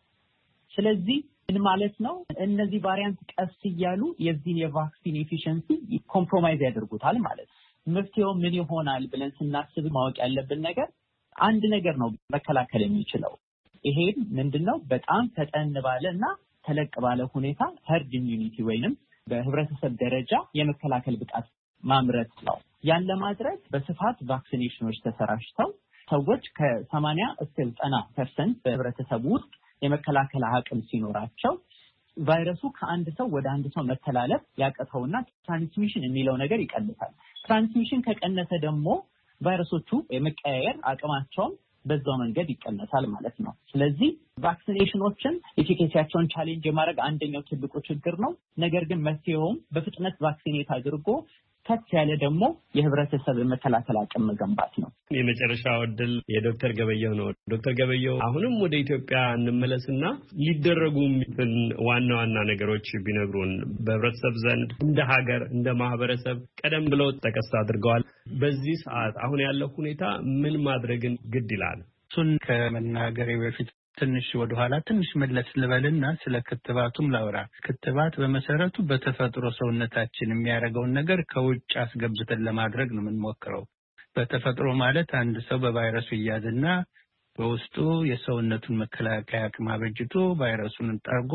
ስለዚህ ምን ማለት ነው? እነዚህ ቫሪያንት ቀስ እያሉ የዚህን የቫክሲን ኤፊሽንሲ ኮምፕሮማይዝ ያደርጉታል ማለት ነው። መፍትሄው ምን ይሆናል ብለን ስናስብ ማወቅ ያለብን ነገር አንድ ነገር ነው መከላከል የሚችለው። ይሄም ምንድነው? በጣም ፈጠን ባለ እና ተለቅ ባለ ሁኔታ ሄርድ ኢሚዩኒቲ ወይንም በህብረተሰብ ደረጃ የመከላከል ብቃት ማምረት ነው። ያን ለማድረግ በስፋት ቫክሲኔሽኖች ተሰራጭተው ሰዎች ከሰማንያ እስከ ዘጠና ፐርሰንት በህብረተሰቡ ውስጥ የመከላከል አቅም ሲኖራቸው ቫይረሱ ከአንድ ሰው ወደ አንድ ሰው መተላለፍ ያቀተውና ትራንስሚሽን የሚለው ነገር ይቀንሳል። ትራንስሚሽን ከቀነሰ ደግሞ ቫይረሶቹ የመቀያየር አቅማቸውን በዛው መንገድ ይቀነሳል ማለት ነው። ስለዚህ ቫክሲኔሽኖችን ኤፊኬሲያቸውን ቻሌንጅ የማድረግ አንደኛው ትልቁ ችግር ነው። ነገር ግን መፍትሄውም በፍጥነት ቫክሲኔት አድርጎ ከፍ ያለ ደግሞ የህብረተሰብ መከላከል አቅም መገንባት ነው። የመጨረሻው ዕድል የዶክተር ገበየሁ ነው። ዶክተር ገበየሁ አሁንም ወደ ኢትዮጵያ እንመለስና ሊደረጉ የሚችሉ ዋና ዋና ነገሮች ቢነግሩን። በህብረተሰብ ዘንድ እንደ ሀገር እንደ ማህበረሰብ ቀደም ብለው ጠቀስ አድርገዋል። በዚህ ሰዓት አሁን ያለው ሁኔታ ምን ማድረግን ግድ ይላል? እሱን ከመናገሬ በፊት ትንሽ ወደ ኋላ ትንሽ መለስ ልበልና ስለ ክትባቱም ላውራ። ክትባት በመሰረቱ በተፈጥሮ ሰውነታችን የሚያደርገውን ነገር ከውጭ አስገብተን ለማድረግ ነው የምንሞክረው። በተፈጥሮ ማለት አንድ ሰው በቫይረሱ ይያዝና በውስጡ የሰውነቱን መከላከያ አቅም አበጅቶ ቫይረሱን ጠርጎ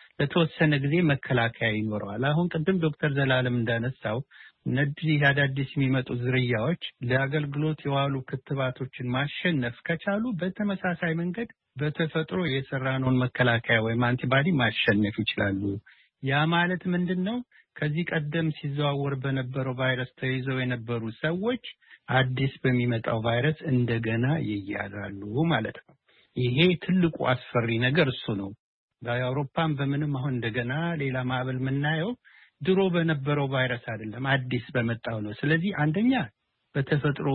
ለተወሰነ ጊዜ መከላከያ ይኖረዋል። አሁን ቅድም ዶክተር ዘላለም እንዳነሳው እነዚህ አዳዲስ የሚመጡ ዝርያዎች ለአገልግሎት የዋሉ ክትባቶችን ማሸነፍ ከቻሉ በተመሳሳይ መንገድ በተፈጥሮ የሰራነውን መከላከያ ወይም አንቲባዲ ማሸነፍ ይችላሉ። ያ ማለት ምንድነው? ከዚህ ቀደም ሲዘዋወር በነበረው ቫይረስ ተይዘው የነበሩ ሰዎች አዲስ በሚመጣው ቫይረስ እንደገና ይያዛሉ ማለት ነው። ይሄ ትልቁ አስፈሪ ነገር እሱ ነው። በአውሮፓም በምንም አሁን እንደገና ሌላ ማዕበል የምናየው ድሮ በነበረው ቫይረስ አይደለም፣ አዲስ በመጣው ነው። ስለዚህ አንደኛ በተፈጥሮ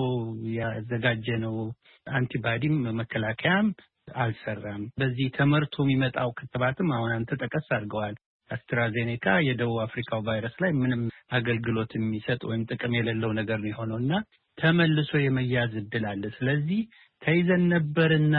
ያዘጋጀነው አንቲባዲም መከላከያም አልሰራም። በዚህ ተመርቶ የሚመጣው ክትባትም አሁን አንተ ጠቀስ አድርገዋል። አስትራዜኔካ የደቡብ አፍሪካው ቫይረስ ላይ ምንም አገልግሎት የሚሰጥ ወይም ጥቅም የሌለው ነገር ነው የሆነውና ተመልሶ የመያዝ እድል አለ። ስለዚህ ተይዘን ነበርና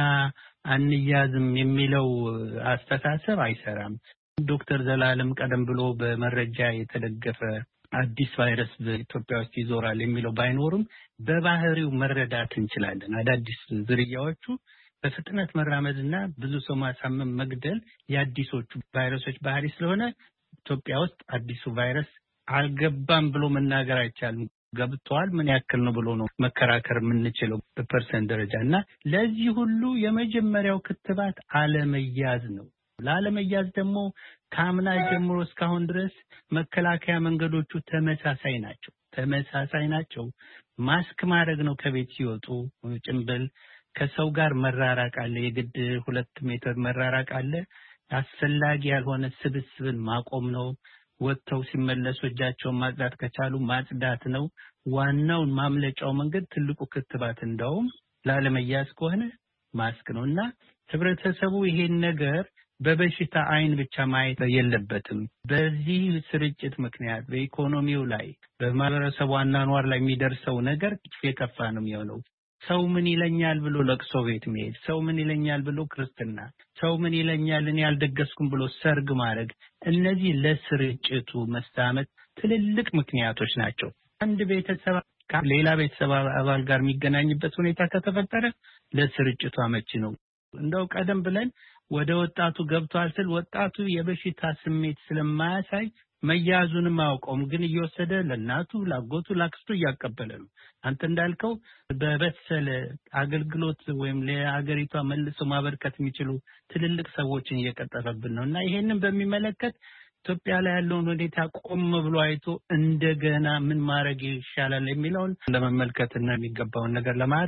አንያዝም የሚለው አስተሳሰብ አይሰራም። ዶክተር ዘላለም ቀደም ብሎ በመረጃ የተደገፈ አዲስ ቫይረስ በኢትዮጵያ ውስጥ ይዞራል የሚለው ባይኖርም በባህሪው መረዳት እንችላለን። አዳዲስ ዝርያዎቹ በፍጥነት መራመድና ብዙ ሰው ማሳመም መግደል የአዲሶቹ ቫይረሶች ባህሪ ስለሆነ ኢትዮጵያ ውስጥ አዲሱ ቫይረስ አልገባም ብሎ መናገር አይቻልም። ገብቷል ምን ያክል ነው ብሎ ነው መከራከር የምንችለው በፐርሰንት ደረጃና ለዚህ ሁሉ የመጀመሪያው ክትባት አለመያዝ ነው። ላለመያዝ ደግሞ ከአምና ጀምሮ እስካሁን ድረስ መከላከያ መንገዶቹ ተመሳሳይ ናቸው ተመሳሳይ ናቸው። ማስክ ማድረግ ነው ከቤት ሲወጡ፣ ጭንብል፣ ከሰው ጋር መራራቅ አለ፣ የግድ ሁለት ሜትር መራራቅ አለ። አስፈላጊ ያልሆነ ስብስብን ማቆም ነው። ወጥተው ሲመለሱ እጃቸውን ማጽዳት ከቻሉ ማጽዳት ነው። ዋናው ማምለጫው መንገድ ትልቁ ክትባት እንደውም ላለመያዝ ከሆነ ማስክ ነውና ህብረተሰቡ ይሄን ነገር በበሽታ አይን ብቻ ማየት የለበትም። በዚህ ስርጭት ምክንያት በኢኮኖሚው ላይ በማህበረሰቡ አኗኗር ላይ የሚደርሰው ነገር የከፋ ነው የሚሆነው። ሰው ምን ይለኛል ብሎ ለቅሶ ቤት መሄድ፣ ሰው ምን ይለኛል ብሎ ክርስትና፣ ሰው ምን ይለኛል እኔ ያልደገስኩም ብሎ ሰርግ ማድረግ፣ እነዚህ ለስርጭቱ መስታመት ትልልቅ ምክንያቶች ናቸው። አንድ ቤተሰብ ሌላ ቤተሰብ አባል ጋር የሚገናኝበት ሁኔታ ከተፈጠረ ለስርጭቱ አመቺ ነው። እንደው ቀደም ብለን ወደ ወጣቱ ገብቷል ስል ወጣቱ የበሽታ ስሜት ስለማያሳይ መያዙንም አውቀውም ግን እየወሰደ ለናቱ ላጎቱ ላክስቱ እያቀበለ ነው። አንተ እንዳልከው በበሰለ አገልግሎት ወይም ለሀገሪቷ መልሶ ማበርከት የሚችሉ ትልልቅ ሰዎችን እየቀጠፈብን ነውና ይሄንን በሚመለከት ኢትዮጵያ ላይ ያለውን ሁኔታ ቆም ብሎ አይቶ እንደገና ምን ማድረግ ይሻላል የሚለውን ለመመልከትና የሚገባውን ነገር ለማድረግ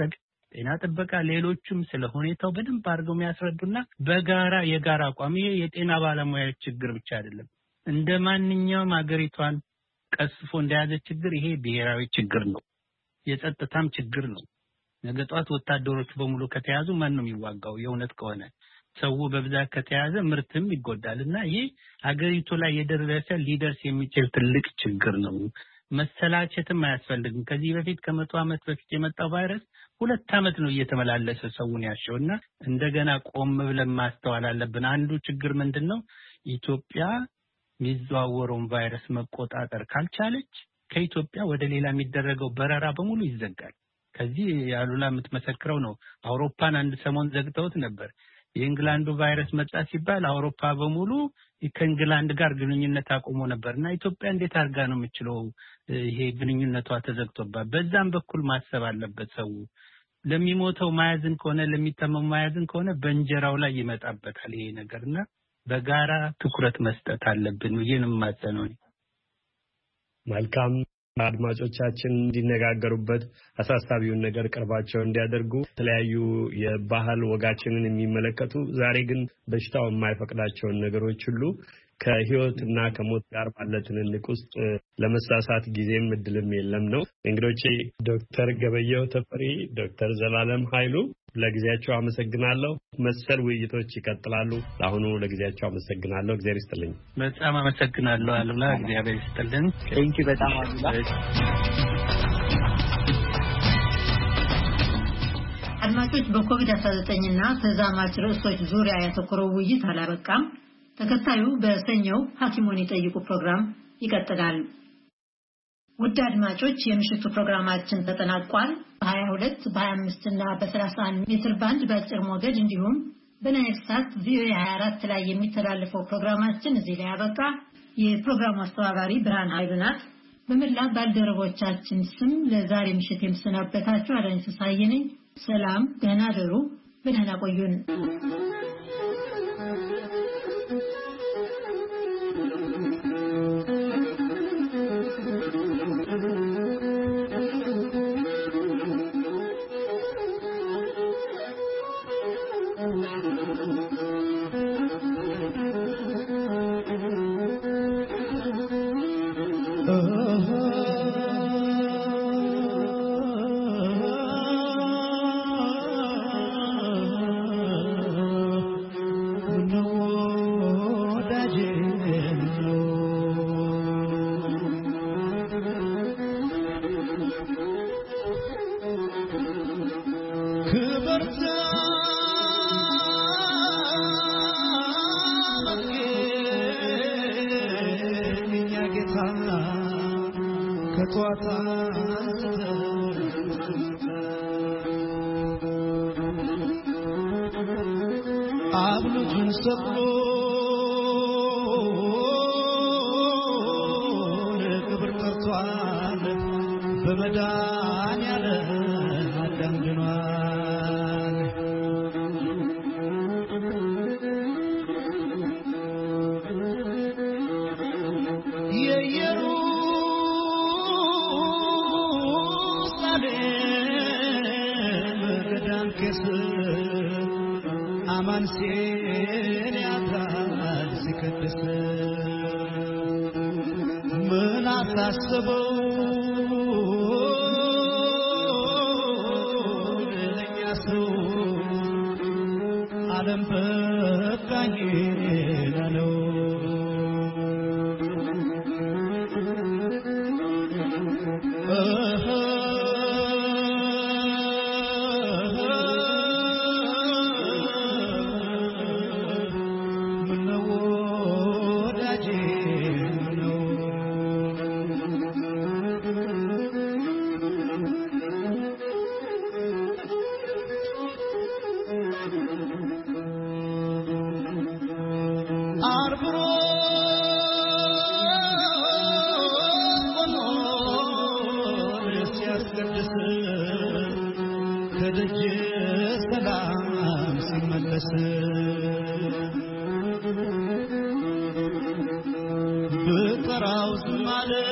ጤና ጥበቃ ሌሎችም ስለ ሁኔታው በደንብ አድርገው የሚያስረዱና በጋራ የጋራ አቋም ይሄ የጤና ባለሙያዎች ችግር ብቻ አይደለም እንደ ማንኛውም ሀገሪቷን ቀስፎ እንደያዘ ችግር ይሄ ብሔራዊ ችግር ነው የጸጥታም ችግር ነው ነገ ጧት ወታደሮች በሙሉ ከተያዙ ማን ነው የሚዋጋው የእውነት ከሆነ ሰው በብዛት ከተያዘ ምርትም ይጎዳልና ይሄ ሀገሪቱ ላይ የደረሰ ሊደርስ የሚችል ትልቅ ችግር ነው መሰላቸትም አያስፈልግም ከዚህ በፊት ከመቶ ዓመት በፊት የመጣው ቫይረስ ሁለት ዓመት ነው እየተመላለሰ ሰውን ያሸውና እንደገና ቆም ብለን ማስተዋል አለብን አንዱ ችግር ምንድነው ኢትዮጵያ ሚዛወረውን ቫይረስ መቆጣጠር ካልቻለች ከኢትዮጵያ ወደ ሌላ የሚደረገው በረራ በሙሉ ይዘጋል ከዚህ ያሉላ የምትመሰክረው ነው አውሮፓን አንድ ሰሞን ዘግተውት ነበር የእንግላንዱ ቫይረስ መጣ ሲባል አውሮፓ በሙሉ ከእንግላንድ ጋር ግንኙነት አቆሞ ነበርና ኢትዮጵያ እንዴት አርጋ ነው የምትችለው ይሄ ግንኙነቷ ተዘግቶባት በዛም በኩል ማሰብ አለበት ሰው ለሚሞተው ማያዝን ከሆነ ለሚተመው ማያዝን ከሆነ በእንጀራው ላይ ይመጣበታል ይሄ ነገርና በጋራ ትኩረት መስጠት አለብን ይሄንም ማጸነው መልካም አድማጮቻችን እንዲነጋገሩበት አሳሳቢውን ነገር ቅርባቸው እንዲያደርጉ ተለያዩ የባህል ወጋችንን የሚመለከቱ ዛሬ ግን በሽታው የማይፈቅዳቸውን ነገሮች ሁሉ ከህይወትና ከሞት ጋር ባለ ትንንቅ ውስጥ ለመሳሳት ጊዜም እድልም የለም ነው እንግዶቼ ዶክተር ገበየሁ ተፈሪ ዶክተር ዘላለም ኃይሉ ለጊዜያቸው አመሰግናለሁ መሰል ውይይቶች ይቀጥላሉ ለአሁኑ ለጊዜያቸው አመሰግናለሁ እግዚአብሔር ይስጥልኝ በጣም አመሰግናለሁ አሉላ እግዚአብሔር ይስጥልኝ ቴንኪ በጣም አሉላ አድማጮች በኮቪድ አስራ ዘጠኝ እና ተዛማች ርዕሶች ዙሪያ ያተኮረው ውይይት አላበቃም ተከታዩ በሰኞው ሐኪሞን ይጠይቁ ፕሮግራም ይቀጥላል ውድ አድማጮች የምሽቱ ፕሮግራማችን ተጠናቋል በ22 በ25 እና በ31 ሜትር ባንድ በአጭር ሞገድ እንዲሁም በናይል ሳት ቪኦኤ ሃያ አራት ላይ የሚተላለፈው ፕሮግራማችን እዚህ ላይ ያበቃ የፕሮግራሙ አስተባባሪ ብርሃን ኃይሉ ናት በመላ ባልደረቦቻችን ስም ለዛሬ ምሽት የምሰናበታችሁ አዳኝ ተሳየ ነኝ ሰላም ደህና ደሩ በደህና ቆዩን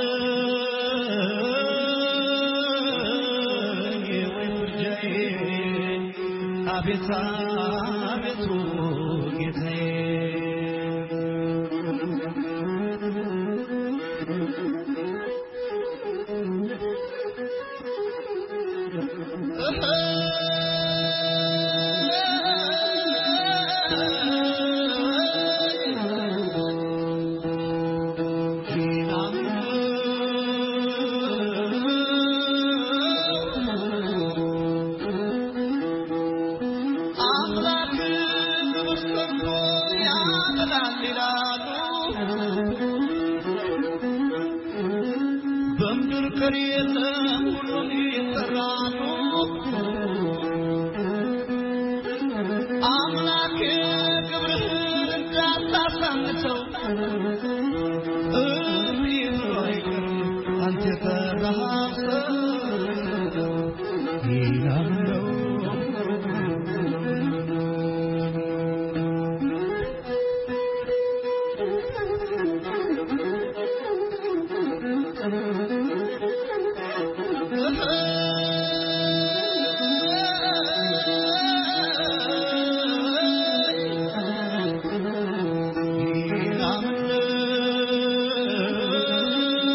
But አቤት አቤቱ ጌታዬ አምላክ ክብርህን እንዳታሳንሰው